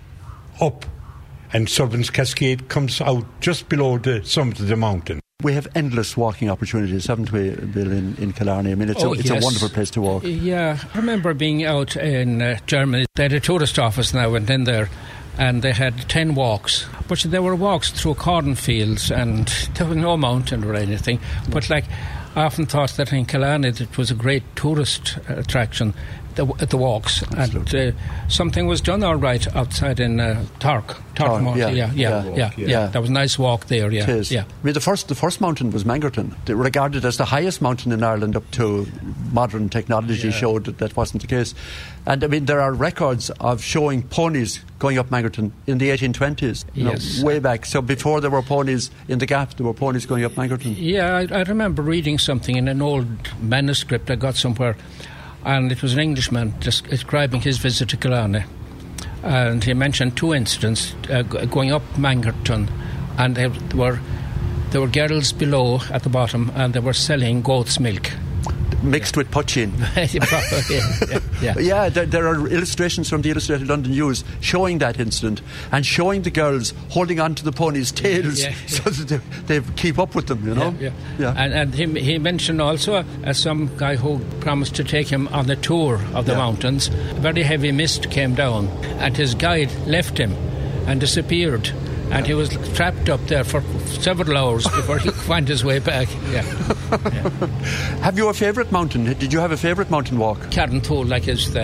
up. And Sullivan's Cascade comes out just below the summit of the mountain. We have endless walking opportunities, haven't we, Bill, in, in Killarney? I mean, it's, oh, a, it's yes. a wonderful place to walk. Yeah, I remember being out in uh, Germany. They had a tourist office, and I went in there, and they had ten walks. But there were walks through cornfields, and there was no mountain or anything. But, like, I often thought that in Killarney it was a great tourist attraction, the, the walks. Absolutely. And uh, something was done all right outside in uh, Torc. Torc, Torc, yeah, yeah, yeah, yeah, yeah, yeah. yeah. There was a nice walk there, yeah. It is. yeah. I mean, the first, the first mountain was Mangerton. They were regarded as the highest mountain in Ireland up to modern technology yeah. showed that that wasn't the case. And, I mean, there are records of showing ponies going up Mangerton in the eighteen twenties, you yes. know, way back. So before there were ponies in the Gap, there were ponies going up Mangerton. Yeah, I, I remember reading something in an old manuscript I got somewhere, and it was an Englishman describing his visit to Killarney. And he mentioned two incidents uh, going up Mangerton, and there were there were girls below at the bottom, and they were selling goat's milk. Mixed with poaching. yeah, yeah. yeah there, there are illustrations from the Illustrated London News showing that incident and showing the girls holding on to the ponies' tails yeah, yeah. so that they, they keep up with them, you know. Yeah, yeah. yeah. And, and he, he mentioned also uh, some guy who promised to take him on a tour of the yeah. mountains. A very heavy mist came down, and his guide left him and disappeared. And he was trapped up there for several hours before he could find his way back. Yeah. yeah. Have you a favourite mountain? Did you have a favourite mountain walk? Cardentoul, like is the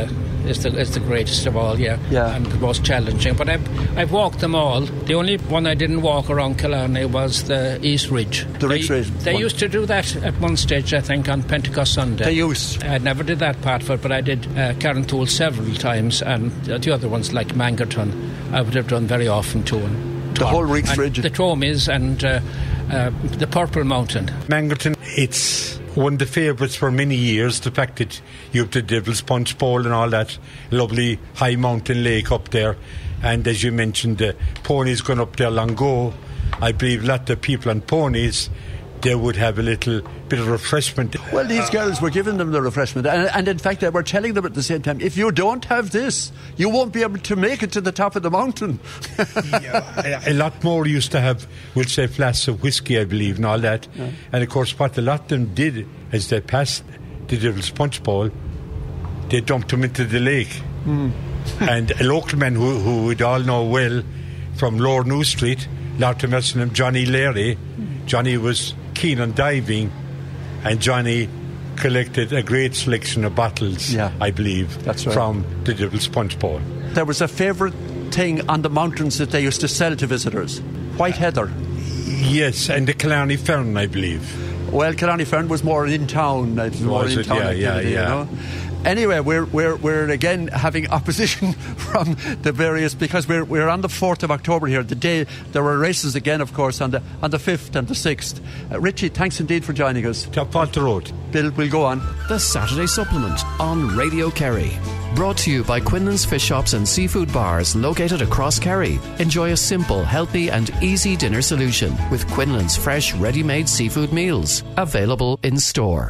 is the is the greatest of all, yeah, yeah. and the most challenging. But I've I've walked them all. The only one I didn't walk around Killarney was the East Ridge. The they, East Ridge. They one. used to do that at one stage, I think, on Pentecost Sunday. They used. I never did that part of it, but I did uh, Carrantoul several times, and the other ones like Mangerton, I would have done very often too. And the whole East Ridge. The Tromies and uh, uh, the Purple Mountain. Mangerton, it's one of the favourites for many years. The fact that you have the Devil's Punch Bowl and all that lovely high mountain lake up there. And as you mentioned, the ponies going up there long ago. I believe a lot of people on ponies, they would have a little bit of refreshment. Well, these girls were giving them the refreshment, and, and in fact they were telling them at the same time, if you don't have this, you won't be able to make it to the top of the mountain. Yeah, a, a lot more used to have, we'll say, flasks of whiskey, I believe, and all that. Yeah. And of course what a lot of them did as they passed the Devil's Punch Bowl, they dumped them into the lake. Mm. And a local man who, who we'd all know well from Lower New Street, Lord to mention him, Johnny Larry. Johnny was keen on diving, and Johnny collected a great selection of bottles, yeah. I believe, That's right. from the Devil's Punch Bowl. There was a favourite thing on the mountains that they used to sell to visitors, white heather. Yes, and the Killarney Fern, I believe. Well, Killarney Fern was more in town. It was more in it? town Yeah, activity, yeah, yeah. You know? Anyway, we're we're we're again having opposition from the various, because we're we're on the fourth of October here. The day there were races again, of course, on the on the fifth and the sixth. Uh, Richie, thanks indeed for joining us. Top Falter Road. Bill, we'll go on. The Saturday Supplement on Radio Kerry. Brought to you by Quinlan's Fish Shops and Seafood Bars located across Kerry. Enjoy a simple, healthy and easy dinner solution with Quinlan's fresh, ready-made seafood meals. Available in store.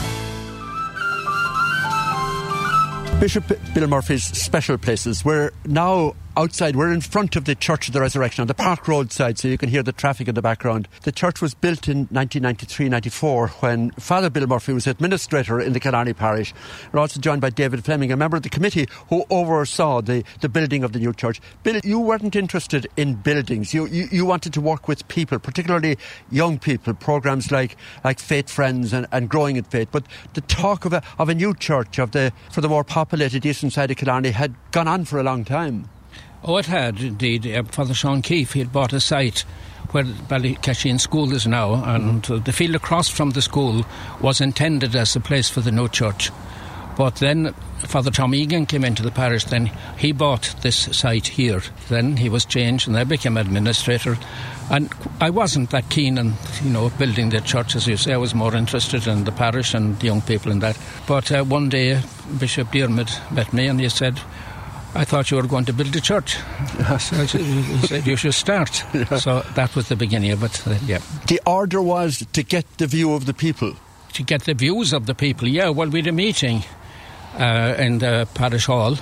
Bishop Bill Murphy's Special Places. We're now outside. We're in front of the Church of the Resurrection on the Park Road side, so you can hear the traffic in the background. The church was built in nineteen ninety-three ninety-four when Father Bill Murphy was administrator in the Killarney parish. We're also joined by David Fleming, a member of the committee who oversaw the, the building of the new church. Bill, you weren't interested in buildings. You, you, you wanted to work with people, particularly young people, programmes like, like Faith Friends and, and Growing in Faith. But the talk of a, of a new church of the for the more populated eastern side of Killarney had gone on for a long time. Oh, it had, indeed. Uh, Father Sean Keefe, he had bought a site where Ballykasheen School is now, and mm-hmm. uh, the field across from the school was intended as a place for the new church. But then Father Tom Egan came into the parish, then he bought this site here. Then he was changed and I became administrator. And I wasn't that keen on, you know, building the church, as you say. I was more interested in the parish and the young people in that. But uh, one day Bishop Diarmid met me and he said, I thought you were going to build a church. So he said, you should start. Yeah. So that was the beginning of it, uh, yeah. The order was to get the view of the people. To get the views of the people, yeah. Well, we had a meeting uh, in the parish hall,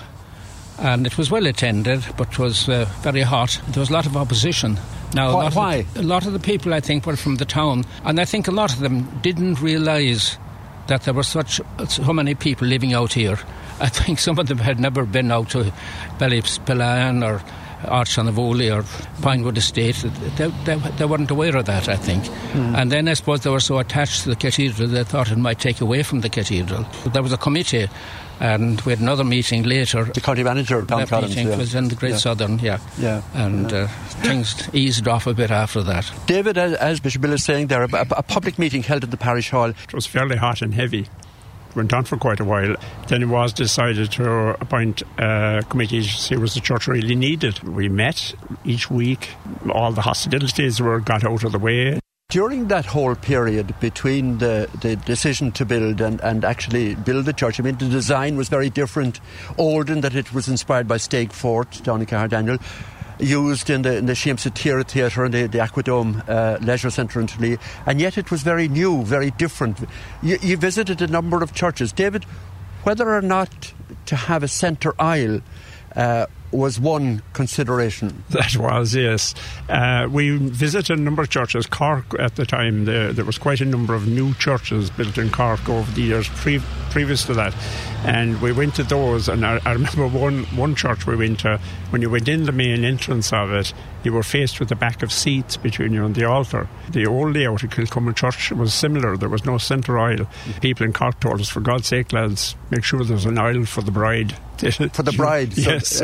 and it was well attended, but it was uh, very hot. There was a lot of opposition. Now, Why? A lot, Why? Of the, a lot of the people, I think, were from the town, and I think a lot of them didn't realise that there were such so many people living out here. I think some of them had never been out to Ballyspillane or Archanavoli or Pinewood Estate. They, they, they weren't aware of that, I think. Mm. And then I suppose they were so attached to the cathedral they thought it might take away from the cathedral. But there was a committee, and we had another meeting later. The county manager, Don That Collins. meeting yeah. was in the Great yeah. Southern, yeah. yeah. And yeah. Uh, things eased off a bit after that. David, as, as Bishop Bill is saying there, a, a public meeting held at the parish hall. It was fairly hot and heavy. Went on for quite a while. Then it was decided to appoint a committee to see what the church really needed. We met each week. All the hostilities were got out of the way. During that whole period between the, the decision to build and, and actually build the church, I mean, the design was very different. Old in that it was inspired by Stag Fort, down in Caherdaniel, used in the, in the Sheamsa Tira Theatre and the, the Aquadome uh, Leisure Centre in Tralee, and yet it was very new, very different. You, you visited a number of churches. David, whether or not to have a centre aisle uh, was one consideration. That was, yes. Uh, we visited a number of churches. Cork at the time, there, there was quite a number of new churches built in Cork over the years pre- previous to that. And we went to those, and I, I remember one, one church we went to, when you went in the main entrance of it, you were faced with the back of seats between you and the altar. The old layout of Kilcummin Church was similar. There was no centre aisle. People in Cork told us, for God's sake, lads, make sure there's an aisle for the bride. For the bride? Yes.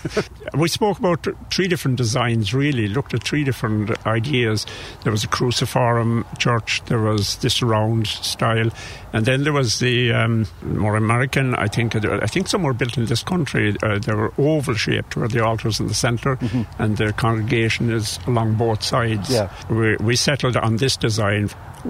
We spoke about three different designs, really, looked at three different ideas. There was a cruciform church, there was this round style, and then there was the um, more American, I think, I think some were built in this country. Uh, they were oval-shaped, where the altar's in the centre, mm-hmm. and the congregation is along both sides. Yeah. We, we settled on this design.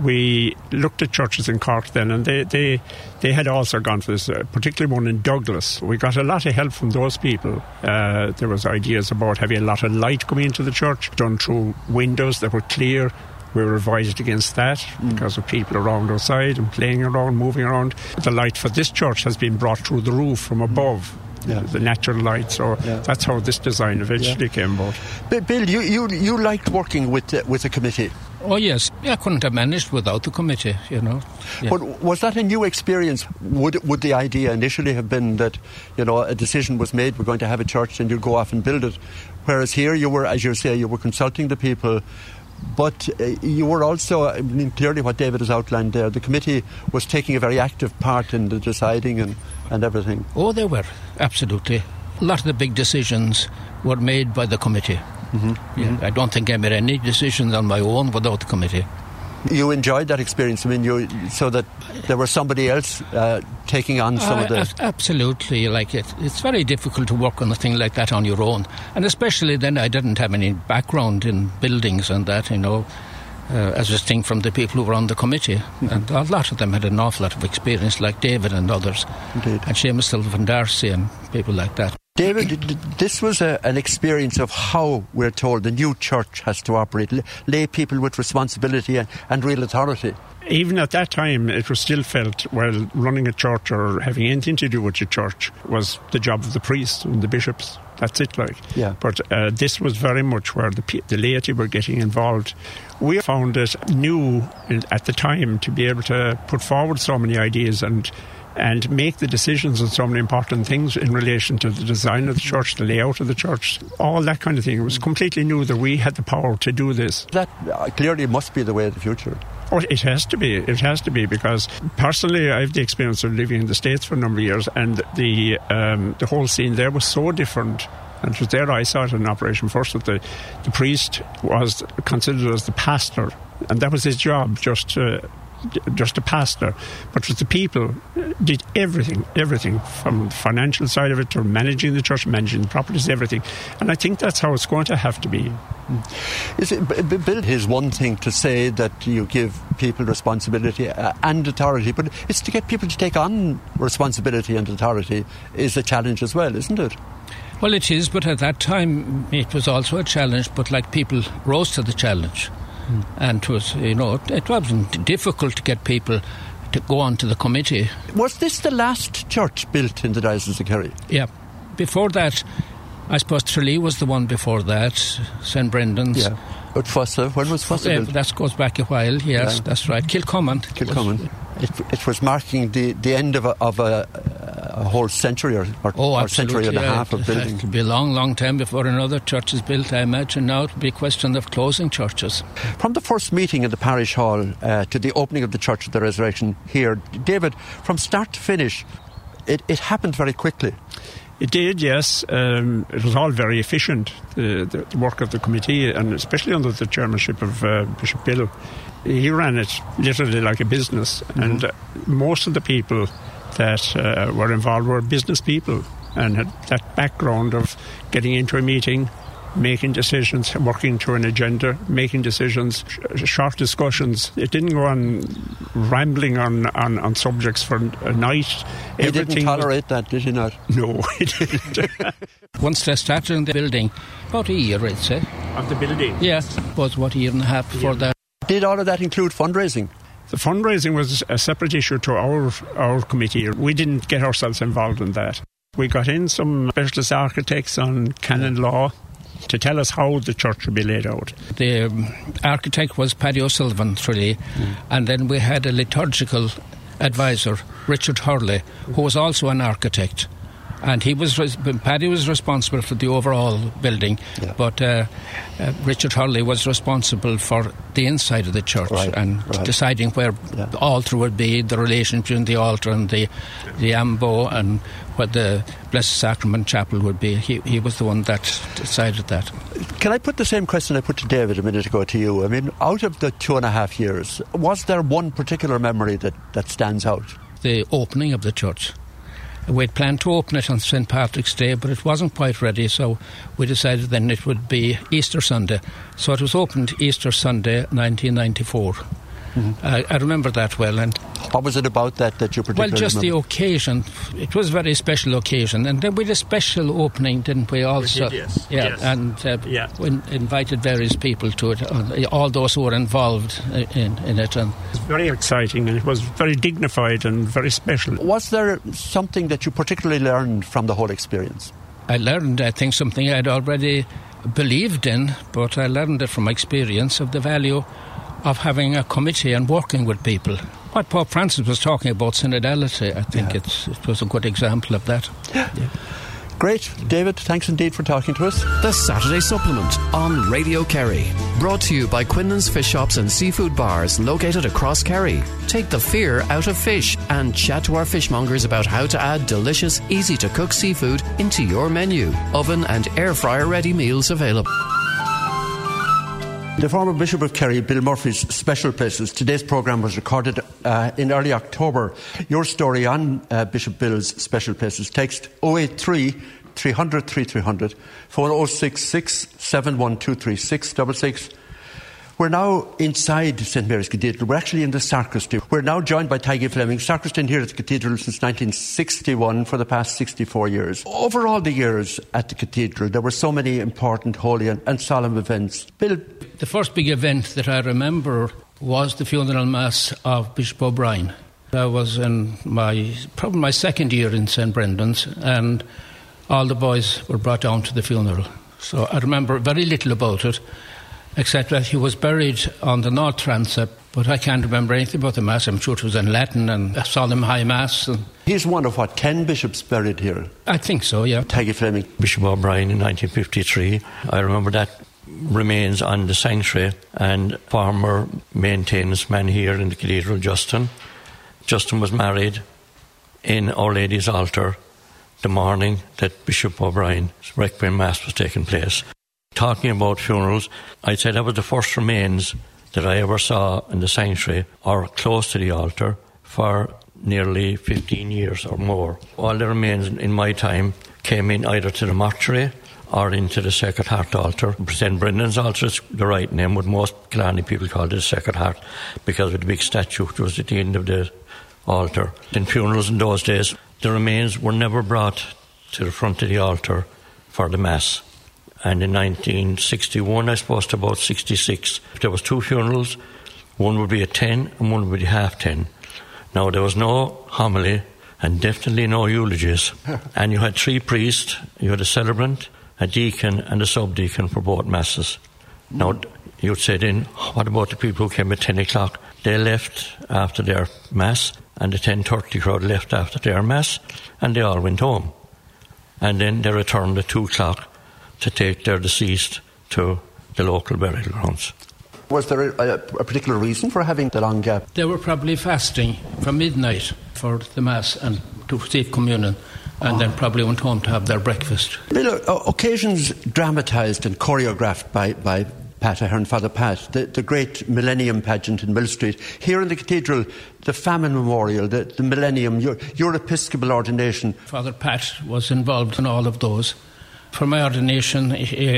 We looked at churches in Cork then, and they, they, they had also gone for this, uh, particularly one in Douglas. We got a lot of help from those people. Uh, there was ideas about having a lot of light coming into the church, done through windows that were clear. We were advised against that mm. because of people around outside and playing around, moving around. The light for this church has been brought through the roof from above. Yeah. The natural light, so yeah. that's how this design eventually yeah. came about. But Bill, you, you, you liked working with uh, with the committee? Oh yes, yeah, I couldn't have managed without the committee, you know. Yeah. But was that a new experience? Would would the idea initially have been that, you know, a decision was made, we're going to have a church and you'll go off and build it, whereas here you were, as you say, you were consulting the people, but uh, you were also, I mean, clearly what David has outlined there, the committee was taking a very active part in the deciding and, and everything. Oh, they were, absolutely. A lot of the big decisions were made by the committee. Mm-hmm. Yeah, mm-hmm. I don't think I made any decisions on my own without the committee. You enjoyed that experience, I mean, you, so that there was somebody else uh, taking on some uh, of the... Absolutely, like it, it's very difficult to work on a thing like that on your own, and especially then I didn't have any background in buildings and that, you know, uh, as distinct from the people who were on the committee, mm-hmm. and a lot of them had an awful lot of experience, like David and others. Indeed. And Seamus Sullivan Darcy and people like that. David, this was a, an experience of how we're told the new church has to operate, lay people with responsibility and, and real authority. Even at that time, it was still felt, well, running a church or having anything to do with your church was the job of the priests and the bishops. That's it, like. Yeah. But uh, this was very much where the, the laity were getting involved. We found it new at the time to be able to put forward so many ideas and and make the decisions on so many important things in relation to the design of the church, the layout of the church, all that kind of thing. It was completely new that we had the power to do this. That uh, clearly must be the way of the future. Oh, it has to be. It has to be, because personally I have the experience of living in the States for a number of years, and the um, the whole scene there was so different. And it was there I saw it in operation first, that the, the priest was considered as the pastor, and that was his job, just to just a pastor, but with the people did everything everything from the financial side of it to managing the church, managing the properties, everything. And I think that's how it's going to have to be. Is it, Bill, is one thing to say that you give people responsibility uh, and authority, but it's to get people to take on responsibility and authority is a challenge as well, isn't it? Well, it is, but at that time it was also a challenge, but like people rose to the challenge. And it was, you know, it wasn't difficult to get people to go on to the committee. Was this the last church built in the Diocese of Kerry? Yeah. Before that, I suppose Tralee was the one before that, Saint Brendan's. Yeah. But Fossa, when was Fossa built? That goes back a while, yes, yeah. That's right. Kilcummin. Kilcummin. It, it was marking the, the end of a, of a, a whole century or, or, oh, or century and a yeah, half of building. It'll be a long, long time before another church is built, I imagine. Now it'll be a question of closing churches. From the first meeting in the parish hall uh, to the opening of the Church of the Resurrection here, David, from start to finish, it, it happened very quickly. It did, yes. Um, it was all very efficient, the, the work of the committee, and especially under the chairmanship of uh, Bishop Bill. He ran it literally like a business, mm-hmm. and uh, most of the people that uh, were involved were business people and had that background of getting into a meeting, making decisions, working to an agenda, making decisions, sh- short discussions. It didn't go on rambling on, on, on subjects for a night. He Everything didn't tolerate was, that, did he not? No, he didn't. Once they started in the building, about a year, I'd say. Of the building? Yes, it was what, a year and a half before that. Did all of that include fundraising? The fundraising was a separate issue to our our committee. We didn't get ourselves involved in that. We got in some specialist architects on canon law to tell us how the church would be laid out. The um, architect was Paddy O'Sullivan, Tralee, mm. and then we had a liturgical advisor, Richard Hurley, who was also an architect. And he was, Paddy was responsible for the overall building, yeah. but uh, uh, Richard Hurley was responsible for the inside of the church right. and right. deciding where yeah. the altar would be, the relation between the altar and the the ambo, and where the Blessed Sacrament Chapel would be. He, he was the one that decided that. Can I put the same question I put to David a minute ago to you? I mean, out of the two and a half years, was there one particular memory that, that stands out? The opening of the church. We'd planned to open it on Saint Patrick's Day, but it wasn't quite ready, so we decided then it would be Easter Sunday. So it was opened Easter Sunday, nineteen ninety-four. Mm-hmm. I, I remember that well. And what was it about that that you particularly Well, just remember? the occasion. It was a very special occasion. And then we had a special opening, didn't we, also? We did, yes. Yeah, yes. and uh, yeah. we invited various people to it, uh, all those who were involved in, in it. And it was very exciting, and it was very dignified and very special. Was there something that you particularly learned from the whole experience? I learned, I think, something I'd already believed in, but I learned it from experience of the value of having a committee and working with people. What Pope Francis was talking about, synodality, I think yeah. it's, it was a good example of that. Yeah. Yeah. Great. David, thanks indeed for talking to us. The Saturday Supplement on Radio Kerry. Brought to you by Quinlan's Fish Shops and Seafood Bars located across Kerry. Take the fear out of fish and chat to our fishmongers about how to add delicious, easy-to-cook seafood into your menu. Oven and air fryer ready meals available. The former Bishop of Kerry, Bill Murphy's Special Places. Today's programme was recorded uh, in early October. Your story on uh, Bishop Bill's Special Places. Text oh eight three, three hundred, thirty-three hundred. Phone oh six six, seven one two three six six six. We're now inside Saint Mary's Cathedral. We're actually in the sacristy. We're now joined by Taiga Fleming, sacristan here at the Cathedral since nineteen sixty-one, for the past sixty-four years. Over all the years at the Cathedral, there were so many important, holy and, and solemn events. Bill? The first big event that I remember was the funeral mass of Bishop O'Brien. I was in my, probably my second year in Saint Brendan's, and all the boys were brought down to the funeral. So I remember very little about it, except that he was buried on the North Transept, but I can't remember anything about the Mass. I'm sure it was in Latin and a solemn high Mass. And he's one of, what, ten bishops buried here? I think so, yeah. Taiga Fleming. Bishop O'Brien in nineteen fifty-three. I remember that remains on the sanctuary, and former maintenance man here in the Cathedral, Justin. Justin was married in Our Lady's altar the morning that Bishop O'Brien's Requiem Mass was taking place. Talking about funerals, I'd say that was the first remains that I ever saw in the sanctuary or close to the altar for nearly fifteen years or more. All the remains in my time came in either to the mortuary or into the Sacred Heart altar. Saint Brendan's altar is the right name, but most Killarney people call it the Sacred Heart because of the big statue that was at the end of the altar. In funerals in those days, the remains were never brought to the front of the altar for the Mass. And in nineteen sixty-one, I suppose, to about sixty-six, there was two funerals. One would be at ten and one would be half ten. Now, there was no homily and definitely no eulogies. And you had three priests. You had a celebrant, a deacon and a subdeacon for both Masses. Mm. Now, you'd say then, what about the people who came at ten o'clock? They left after their Mass, and the ten thirty crowd left after their Mass, and they all went home. And then they returned at two o'clock to take their deceased to the local burial grounds. Was there a, a particular reason for having the long gap? They were probably fasting from midnight for the Mass and to receive communion, and oh. then probably went home to have their breakfast. Bill, uh, occasions dramatised and choreographed by, by Pat, I heard Father Pat, the, the great Millennium pageant in Mill Street. Here in the Cathedral, the Famine Memorial, the, the Millennium, your, your Episcopal ordination. Father Pat was involved in all of those. For my ordination,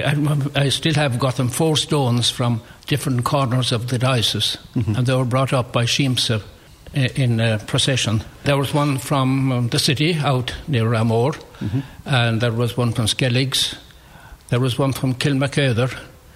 I still have got them four stones from different corners of the diocese, mm-hmm. and they were brought up by Sheemsa in a procession. There was one from the city out near Ramore, mm-hmm. and there was one from Skelligs, there was one from Kilmacather,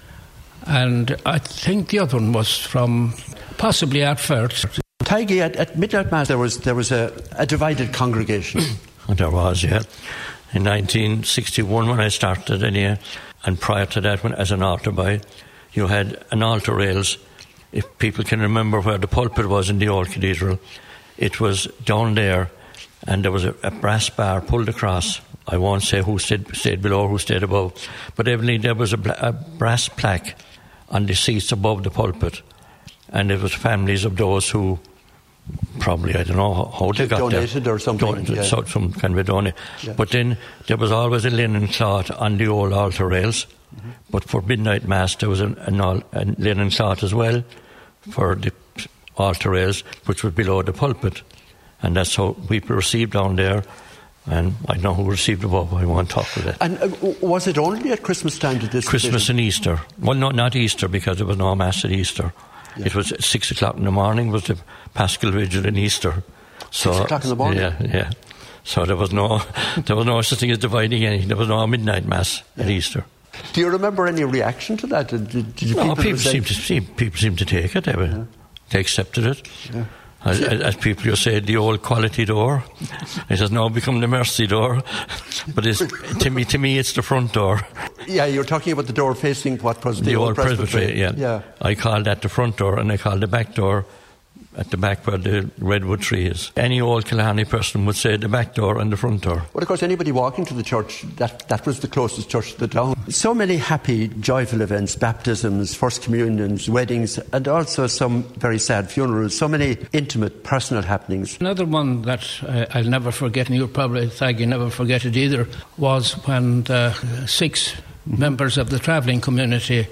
and I think the other one was from possibly Ardfert. Tiggy, at, at Midnight Mass there was there was a, a divided congregation. There was, yeah. In nineteen sixty-one, when I started in here, and prior to that, when as an altar boy, you had an altar rails. If people can remember where the pulpit was in the old cathedral, it was down there, and there was a, a brass bar pulled across, I won't say who stayed, stayed below or who stayed above, but evidently there was a, bla- a brass plaque on the seats above the pulpit, and it was families of those who probably, I don't know how they got donated there. or something. Don- yeah. so, some kind of a donate. Yeah. But then there was always a linen cloth on the old altar rails, mm-hmm. but for midnight mass there was an, an all, a linen cloth as well for the altar rails, which was below the pulpit, and that's how people received down there. And I know who received above. I won't talk about it. And uh, was it only at Christmas time did this? Christmas division? and Easter. Well, no, not Easter, because there was no mass at Easter. Yeah. It was at six o'clock in the morning. Was the Paschal Vigil in Easter? So, six o'clock in the morning. Yeah, yeah. So there was no, there was no such thing as dividing anything. There was no midnight mass yeah. at Easter. Do you remember any reaction to that? Did, did, did no, people, people seem to see, people seem to take it. They, were, yeah. they accepted it. Yeah. As, as people used to say, the old quality door. It has now become the mercy door. But it's, to me, to me, it's the front door. Yeah, you're talking about the door facing what was the, the old, old presbytery. presbytery yeah. yeah, I call that the front door, and I call the back door at the back where the redwood tree is. Any old Killarney person would say the back door and the front door. Well, of course, anybody walking to the church, that, that was the closest church to the town. So many happy, joyful events, baptisms, first communions, weddings, and also some very sad funerals, so many intimate, personal happenings. Another one that uh, I'll never forget, and you'll probably, Thag, you never forget it either, was when the six mm-hmm. members of the travelling community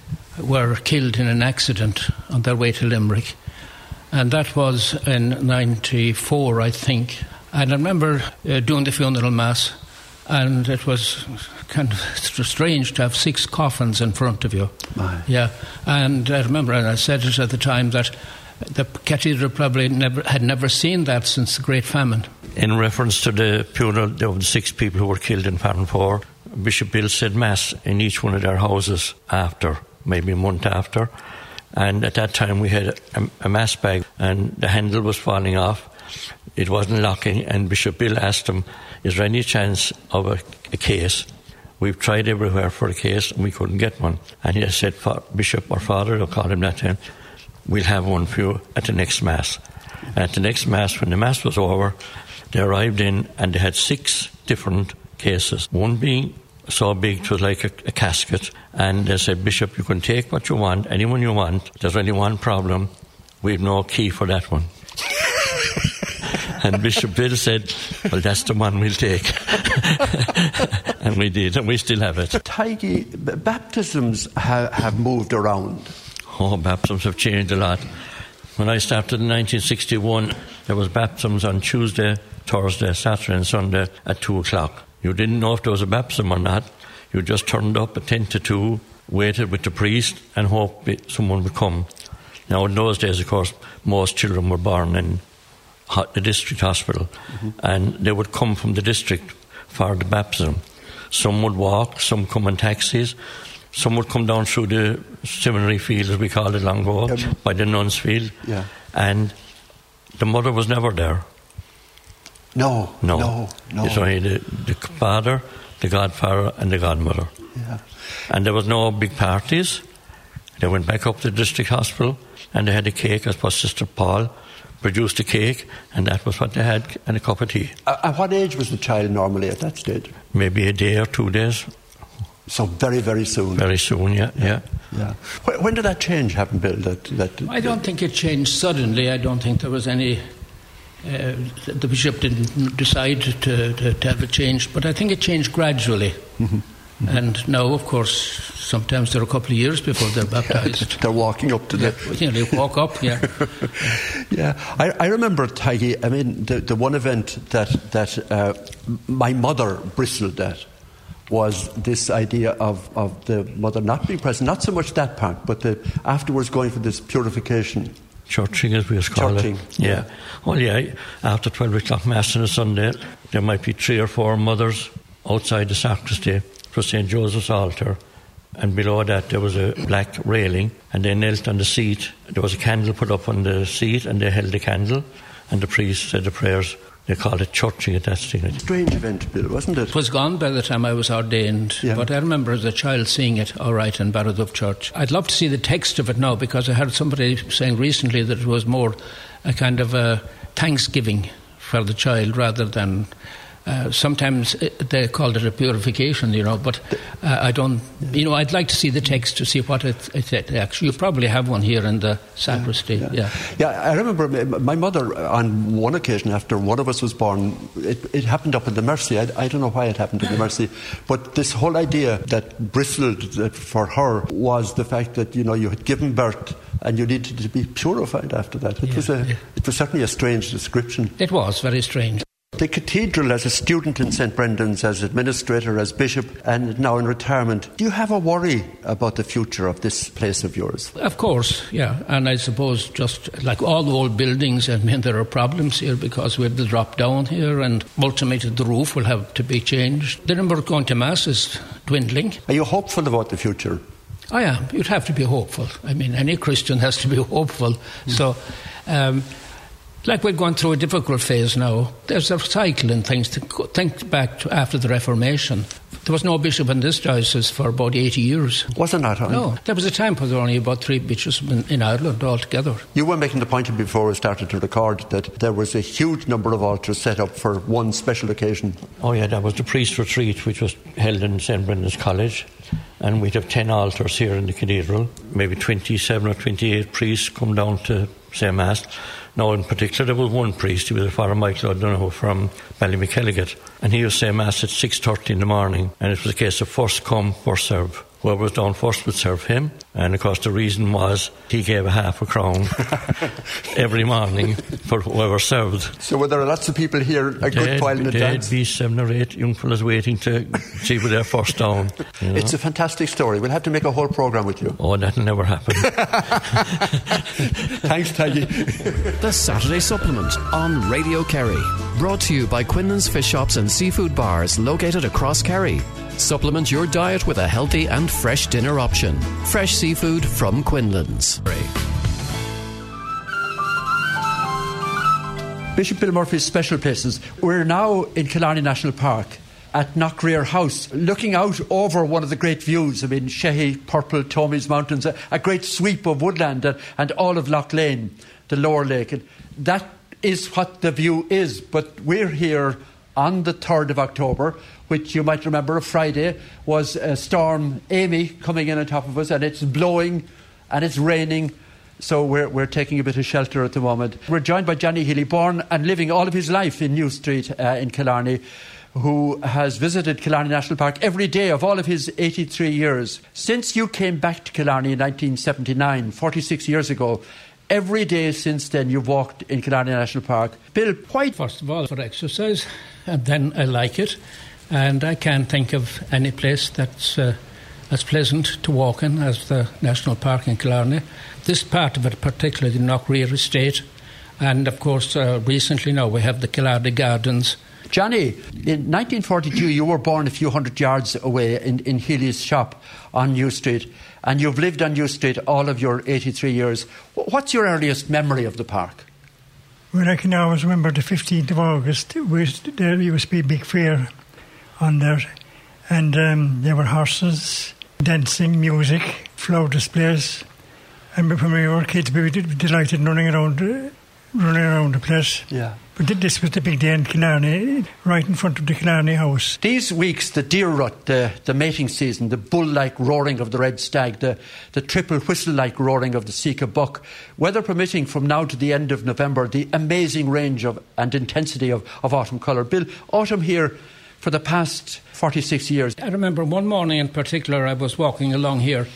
were killed in an accident on their way to Limerick. And that was in ninety-four, I think. And I remember uh, doing the funeral mass, and it was kind of strange to have six coffins in front of you. My. Yeah, and I remember, and I said it at the time, that the cathedral probably never had never seen that since the Great Famine. In reference to the funeral of the six people who were killed in Farranfore, Bishop Bill said mass in each one of their houses after, maybe a month after. And at that time we had a, a mass bag, and the handle was falling off. It wasn't locking, and Bishop Bill asked him, is there any chance of a, a case? We've tried everywhere for a case, and we couldn't get one. And he said, Bishop or Father, they'll call him that time, we'll have one for you at the next Mass. And at the next Mass, when the Mass was over, they arrived in, and they had six different cases, one being so big it was like a, a casket, and they said, Bishop, you can take what you want, anyone you want. There's only one problem, we've no key for that one. And Bishop Bill said, well, that's the one we'll take. And we did, and we still have it. Tiggy, baptisms ha- have moved around. Oh, baptisms have changed a lot. When I started in nineteen sixty-one, there was baptisms on Tuesday, Thursday, Saturday and Sunday at two o'clock. You didn't know if there was a baptism or not. You just turned up at ten to two, waited with the priest, and hoped someone would come. Now, in those days, of course, most children were born in the district hospital, mm-hmm. and they would come from the district for the baptism. Some would walk, some come in taxis, some would come down through the seminary field, as we called it long ago, um, by the nuns' field, yeah. and the mother was never there. No, no, no, no. It's only the, the father, the godfather, and the godmother. Yeah. And there was no big parties. They went back up to the district hospital, and they had a cake, as was Sister Paul produced a cake, and that was what they had, and a cup of tea. Uh, at what age was the child normally at that stage? Maybe a day or two days. So very, very soon. Very soon, yeah, yeah. yeah. When, when did that change happen, Bill? That, that, I don't think it changed suddenly. I don't think there was any... Uh, the bishop didn't decide to, to, to have it changed, but I think it changed gradually. Mm-hmm. Mm-hmm. And now, of course, sometimes they're a couple of years before they're baptised. They're walking up to the... You know, they walk up, yeah. yeah. I, I remember, Tiggy, I mean, the, the one event that, that uh, my mother bristled at was this idea of, of the mother not being present. Not so much that part, but the afterwards going for this purification. Churching, as we call Churching, it. Yeah. yeah. Well, yeah, after twelve o'clock Mass on a Sunday, there might be three or four mothers outside the sacristy for Saint Joseph's altar, and below that there was a black railing, and they knelt on the seat. There was a candle put up on the seat, and they held the candle, and the priest said the prayers. They called it churching at that stage. Strange event, Bill, wasn't it? It was gone by the time I was ordained, yeah. But I remember as a child seeing it all right in Barraduff Church. I'd love to see the text of it now, because I heard somebody saying recently that it was more a kind of a thanksgiving for the child rather than Uh, sometimes they called it a purification, you know, but uh, I don't, you know, I'd like to see the text to see what it, it actually, you probably have one here in the sacristy, yeah. Yeah, yeah. yeah I remember my mother, on one occasion after one of us was born, it, it happened up in the Mercy. I, I don't know why it happened in the Mercy, but this whole idea that bristled that for her was the fact that, you know, you had given birth and you needed to be purified after that. It, yeah, was, a, yeah. it was certainly a strange description. It was very strange. The cathedral, as a student in Saint Brendan's, as administrator, as bishop, and now in retirement, do you have a worry about the future of this place of yours? Of course, yeah. And I suppose just like all the old buildings, I mean, there are problems here because we have to drop down here, and ultimately the roof will have to be changed. The number going to Mass is dwindling. Are you hopeful about the future? I am. You'd have to be hopeful. I mean, any Christian has to be hopeful. Mm. So... Um, Like we're going through a difficult phase now. There's a cycle in things. To think back to after the Reformation, there was no bishop in this diocese for about eighty years. Wasn't that? Huh? No. There was a time when there were only about three bishops in, in Ireland altogether. You were making the point before we started to record that there was a huge number of altars set up for one special occasion. Oh yeah, that was the priest retreat, which was held in Saint Brendan's College. And we'd have ten altars here in the cathedral. Maybe twenty-seven or twenty-eight priests come down to say Mass. Now, in particular, there was one priest, he was Father Michael O'Donoghue from Ballymckelligot, and he was saying Mass at six thirty in the morning, and it was a case of first come, first serve. Whoever was down first would serve him, and of course the reason was he gave a half a crown every morning for whoever served. So were there lots of people here a good They'd, while in advance? There'd be seven or eight young fellas waiting to see who they're first down. You know? It's a fantastic story. We'll have to make a whole programme with you. Oh, that'll never happen. Thanks, Taggy. The Saturday Supplement on Radio Kerry. Brought to you by Quinlan's Fish Shops and Seafood Bars located across Kerry. Supplement your diet with a healthy and fresh dinner option. Fresh seafood from Quinlan's. Bishop Bill Murphy's Special Places. We're now in Killarney National Park at Knockreer House, looking out over one of the great views. I mean, Shehy, Purple, Tomy's Mountains, a, a great sweep of woodland and, and all of Lough Lane, the lower lake. And that is what the view is. But we're here on the third of October, which you might remember, a Friday, was a storm Amy coming in on top of us, and it's blowing and it's raining. So we're we're taking a bit of shelter at the moment. We're joined by Johnny Healy, born and living all of his life in New Street uh, in Killarney, who has visited Killarney National Park every day of all of his eighty-three years. Since you came back to Killarney in nineteen seventy-nine, forty-six years ago, every day since then you've walked in Killarney National Park. Bill, why? First of all, for exercise, and then I like it. And I can't think of any place that's uh, as pleasant to walk in as the National Park in Killarney. This part of it, particularly the Knockreer Estate, and of course uh, recently now we have the Killarney Gardens. Johnny, in nineteen forty-two you were born a few hundred yards away in, in Healy's shop on New Street, and you've lived on New Street all of your eighty-three years. What's your earliest memory of the park? Well, I can always remember the fifteenth of August. Was, there used to be a big fair on there, and um, there were horses, dancing, music, flower displays, and when we were kids we were delighted running around uh, running around the place. Yeah. But this was the big day in Killarney, right in front of the Killarney house. These weeks, the deer rut, the, the mating season, the bull-like roaring of the red stag, the, the triple whistle-like roaring of the Sika buck, weather permitting from now to the end of November, the amazing range of and intensity of, of autumn colour. Bill, autumn here for the past forty-six years. I remember one morning in particular I was walking along here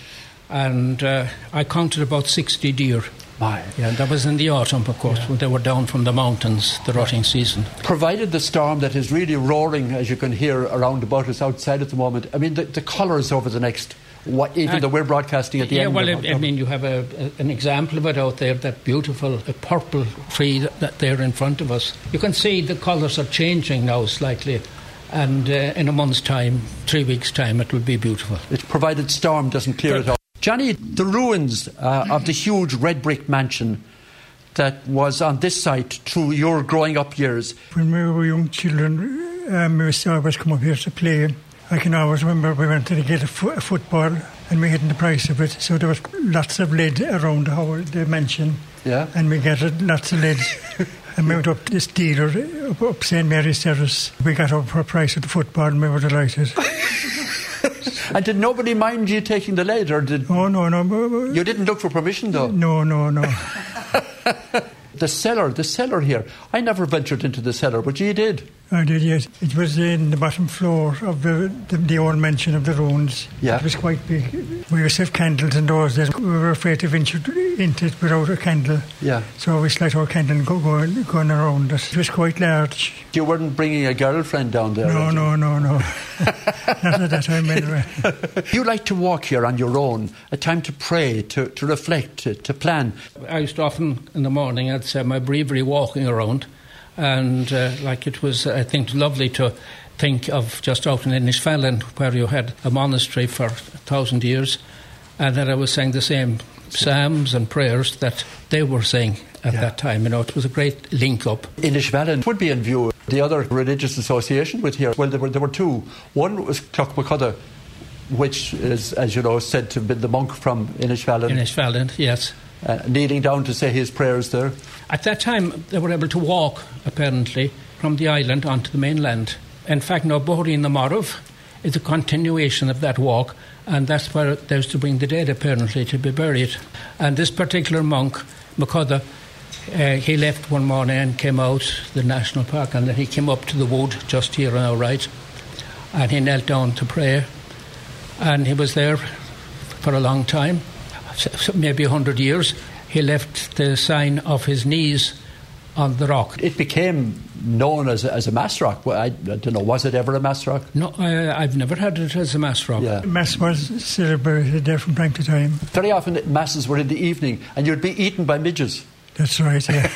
and uh, I counted about sixty deer. My. Yeah, that was in the autumn, of course, yeah. when they were down from the mountains, the rutting season. Provided the storm that is really roaring, as you can hear around about us outside at the moment, I mean, the, the colours over the next, what, even uh, though we're broadcasting at the yeah, end. Yeah, well, of I, I mean, you have a, a, an example of it out there, that beautiful a purple tree that, that there in front of us. You can see the colours are changing now slightly. And uh, in a month's time, three weeks' time, it will be beautiful. It's provided storm doesn't clear but, it out. Johnny, the ruins uh, of the huge red brick mansion that was on this site through your growing up years. When we were young children, um, we used to always come up here to play. I can always remember we went to get a, fo- a football and we hadn't the price of it, so there was lots of lead around the whole the mansion. Yeah. And we gathered lots of lead And we went up to this dealer up, up Saint Mary's Terrace. We got up for a price at the football and we were delighted. And did nobody mind you taking the lead, or did... Oh, no, no. You didn't look for permission, though? No, no, no. The cellar, the cellar here. I never ventured into the cellar, but you did. I did, yes. It was in the bottom floor of the, the, the old mansion of the ruins. Yeah. It was quite big. We used to have candles in those days. We were afraid to venture into it without a candle. Yeah. So we light our candle and go, go, going around it. It was quite large. You weren't bringing a girlfriend down there? No, no, no, no. Not at that time, anyway. You like to walk here on your own, a time to pray, to, to reflect, to, to plan. I used to often, in the morning, I'd say my breviary walking around. And uh, like it was, I think, lovely to think of just out in Inishfallen, where you had a monastery for a thousand years, and that I was saying the same psalms and prayers that they were saying at yeah. that time. You know, it was a great link up. Inishfallen would be in view. The other religious association with here, well, there were there were two. One was Clochmacudda, which is, as you know, said to have been the monk from Inishfallen. Inishfallen, yes. Uh, kneeling down to say his prayers there. At that time, they were able to walk, apparently, from the island onto the mainland. In fact, now, Bohri na Morov is a continuation of that walk, and that's where they used to bring the dead, apparently, to be buried. And this particular monk, Macudda, uh, he left one morning and came out the national park, and then he came up to the wood just here on our right, and he knelt down to pray, and he was there for a long time. Maybe a hundred years. He left the sign of his knees on the rock. It became known as a, as a mass rock. Well, I, I don't know, was it ever a mass rock? No, I, I've never had it as a mass rock. Yeah. Mass was celebrated there from time to time. Very often masses were in the evening and you'd be eaten by midges. That's right, yeah.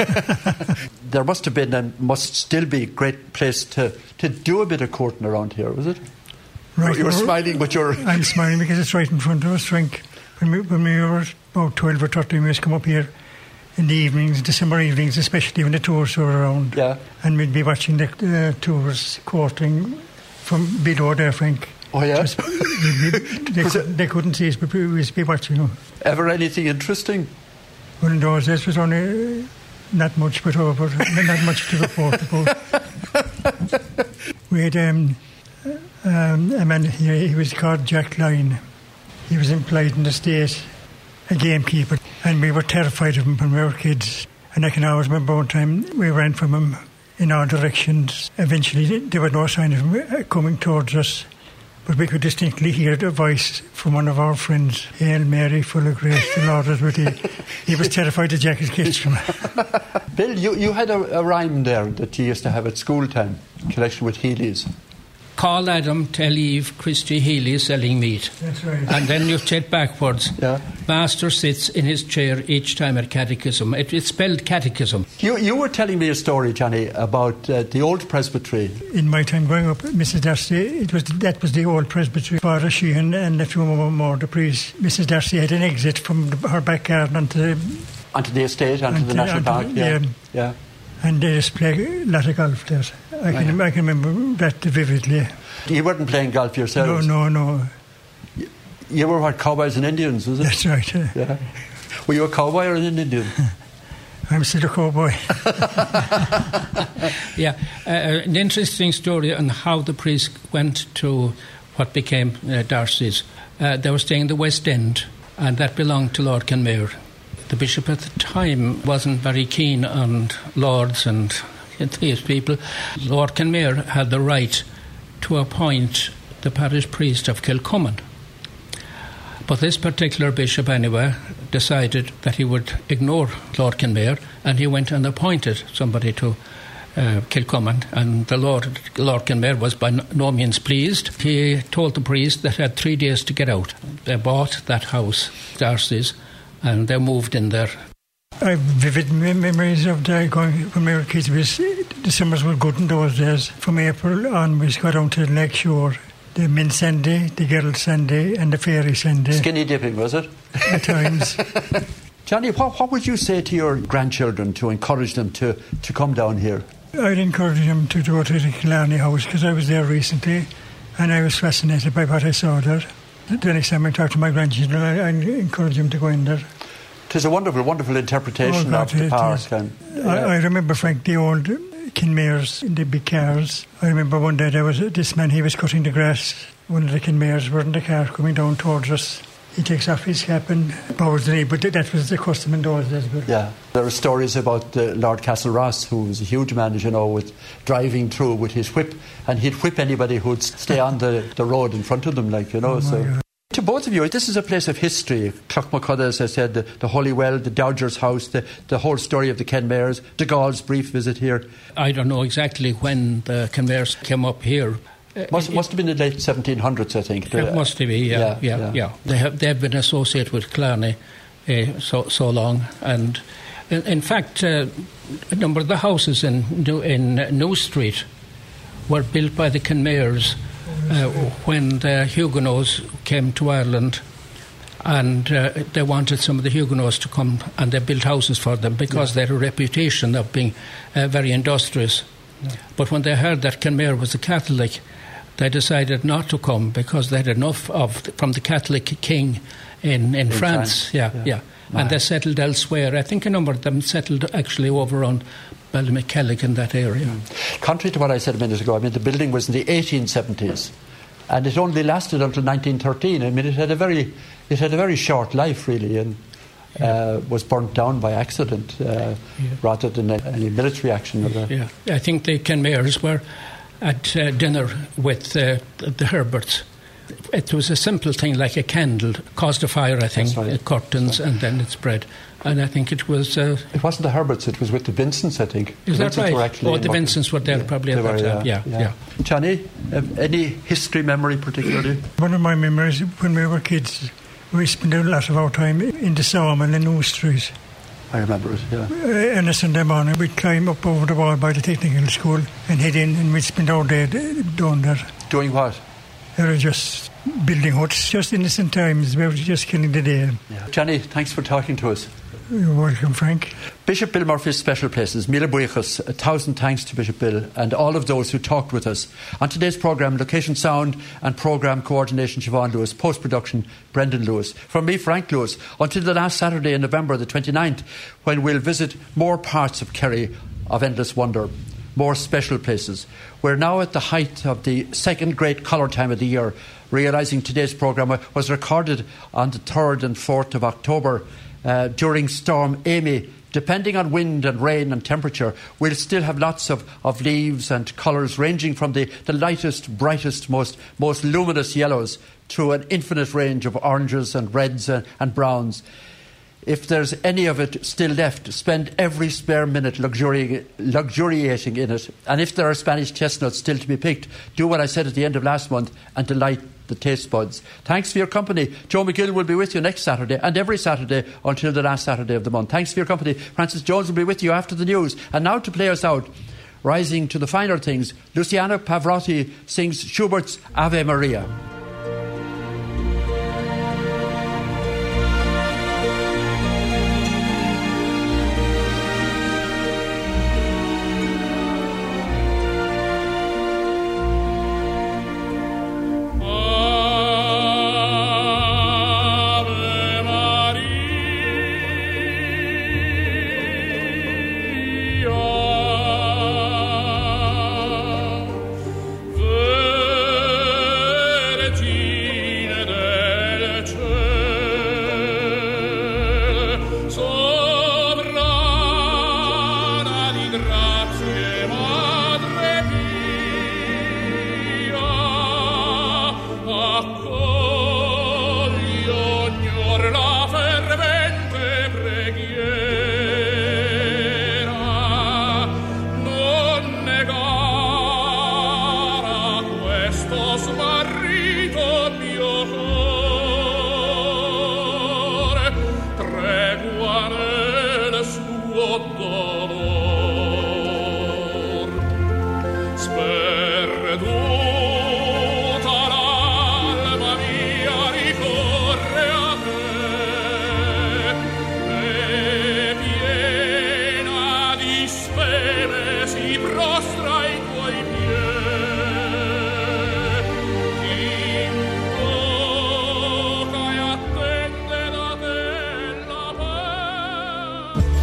There must have been and must still be a great place to, to do a bit of courting around here, was it? Right. You're smiling, but you're... I'm smiling because it's right in front of us, Frank. When we, when we were about twelve or thirteen, we used to come up here in the evenings, December evenings, especially when the tours were around. Yeah. And we'd be watching the uh, tours, quartering from below there, Frank. Oh, yeah? Just, be, they, could, they couldn't see us, but we used to be watching them. Ever anything interesting? Well, in those days, it was only uh, not much, but over, not much to report about. We had um, um, a man here, he was called Jack Lyne. He was employed in the state, a gamekeeper, and we were terrified of him when we were kids. And I can always remember one time we ran from him in all directions. Eventually there was no sign of him coming towards us, but we could distinctly hear the voice from one of our friends, Hail Mary, full of grace, the Lord is with thee. He was terrified that Jack had kissed him. Bill, you, you had a, a rhyme there that you used to have at school time in connection with Healy's. Call Adam, tell Eve, Christy Healy is selling meat. That's right. And then you check backwards. Yeah. Master sits in his chair each time at catechism. It, it's spelled catechism. You you were telling me a story, Johnny, about uh, the old presbytery. In my time growing up, Missus Darcy, it was that was the old presbytery. Father Sheehan and a few more, the priest. Missus Darcy had an exit from the, her back garden onto the... Onto the estate, onto, onto the national park, the, yeah. yeah. yeah. And they just play a lot of golf there. I can, I can remember that vividly. You weren't playing golf yourselves? No, no, no. You, you were what, cowboys and Indians, was it? That's right. Yeah. yeah. Were you a cowboy or an Indian? I'm still a cowboy. yeah, uh, an interesting story on how the priest went to what became uh, Darcy's. Uh, they were staying in the West End, and that belonged to Lord Kenmare. The bishop at the time wasn't very keen on lords and these people. Lord Kenmare had the right to appoint the parish priest of Kilcummin. But this particular bishop, anyway, decided that he would ignore Lord Kenmare, and he went and appointed somebody to uh, Kilcummin, and the Lord, Lord Kenmare was by no means pleased. He told the priest that he had three days to get out. They bought that house, Darcy's, and they moved in there. I have vivid memories of the going when we were kids. Was, the summers were good in those days. From April on, we got down to the Lake Shore. The Min Sandy, the Girl Sandy, and the Fairy Sandy. Skinny dipping, was it? At times. Johnny, what, what would you say to your grandchildren to encourage them to, to come down here? I'd encourage them to go to the Killarney House because I was there recently and I was fascinated by what I saw there. The next time I talk to my grandchildren, I, I'd encourage them to go in there. It's a wonderful, wonderful interpretation Oh, God, of the it park. is. And, uh, I, I remember, Frank, the old Kinmares in the big cars. I remember one day there was this man, he was cutting the grass. One of the Kinmares were in the car coming down towards us. He takes off his cap and bows the knee, but that was the custom in those days. Yeah, there are stories about uh, Lord Castleross, who was a huge man, as you know, with driving through with his whip, and he'd whip anybody who'd stay on the, the road in front of them, like, you know. Oh, so. God. To both of you, this is a place of history. Clough-McCudda, as I said, the, the Holy Well, the Dowager's House, the, the whole story of the Kenmares, de Gaulle's brief visit here. I don't know exactly when the Kenmares came up here. Must, Uh, must have been the late seventeen hundreds, I think. It must be, yeah, yeah, yeah. yeah. yeah. They have they have been associated with Clarny uh, so so long, and in, in fact, uh, a number of the houses in New, in New Street were built by the Kenmares uh, when the Huguenots came to Ireland, and uh, they wanted some of the Huguenots to come, and they built houses for them because yeah. they had a reputation of being uh, very industrious. Yeah. But when they heard that Kenmare was a Catholic, they decided not to come because they had enough of from the Catholic king in, in, in France. France. Yeah, yeah. yeah. Wow. And they settled elsewhere. I think a number of them settled actually over on Ballymakellig in that area. Mm. Contrary to what I said a minute ago, I mean, the building was in the eighteen seventies, and it only lasted until nineteen thirteen. I mean, it had a very, it had a very short life, really, and yeah. uh, was burnt down by accident uh, yeah. rather than any military action. Of yeah, I think the Kenmares were at uh, dinner with uh, the, the Herberts. It was a simple thing like a candle, caused a fire, I think, right. uh, curtains, right. and then it spread. And I think it was... Uh, it wasn't the Herberts, it was with the Vincents, I think. Is the that Vincents right? Oh, the Vincents were there yeah, probably at that were, time. Yeah, yeah. yeah. yeah. Johnny, uh, any history memory particularly? One of my memories, when we were kids, we spent a lot of our time in the sawmill in New Street. I remember it, yeah. Uh, on a Sunday morning, we'd climb up over the wall by the technical school and head in, and we'd spend our day down there. Doing what? They were just building huts, just innocent times. We were just killing the day. Yeah. Johnny, thanks for talking to us. You're welcome, Frank. Bishop Bill Murphy's Special Places, Mila Buichas, a thousand thanks to Bishop Bill and all of those who talked with us. On today's programme, location sound and programme coordination, Siobhan Lewis, post-production, Brendan Lewis. From me, Frank Lewis, until the last Saturday in November the twenty-ninth, when we'll visit more parts of Kerry of endless wonder, more special places. We're now at the height of the second great colour time of the year, realising today's programme was recorded on the third and fourth of October uh, during Storm Amy. Depending on wind and rain and temperature, we'll still have lots of, of leaves and colours ranging from the, the lightest, brightest, most, most luminous yellows through an infinite range of oranges and reds and, and browns. If there's any of it still left, spend every spare minute luxuri- luxuriating in it. And if there are Spanish chestnuts still to be picked, do what I said at the end of last month and delight the taste buds. Thanks for your company. Joe McGill will be with you next Saturday and every Saturday until the last Saturday of the month. Thanks for your company. Francis Jones will be with you after the news. And now to play us out, rising to the finer things, Luciano Pavarotti sings Schubert's Ave Maria.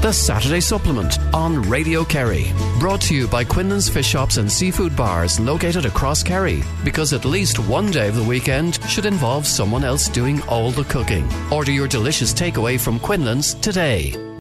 The Saturday Supplement on Radio Kerry. Brought to you by Quinlan's Fish Shops and Seafood Bars located across Kerry. Because at least one day of the weekend should involve someone else doing all the cooking. Order your delicious takeaway from Quinlan's today.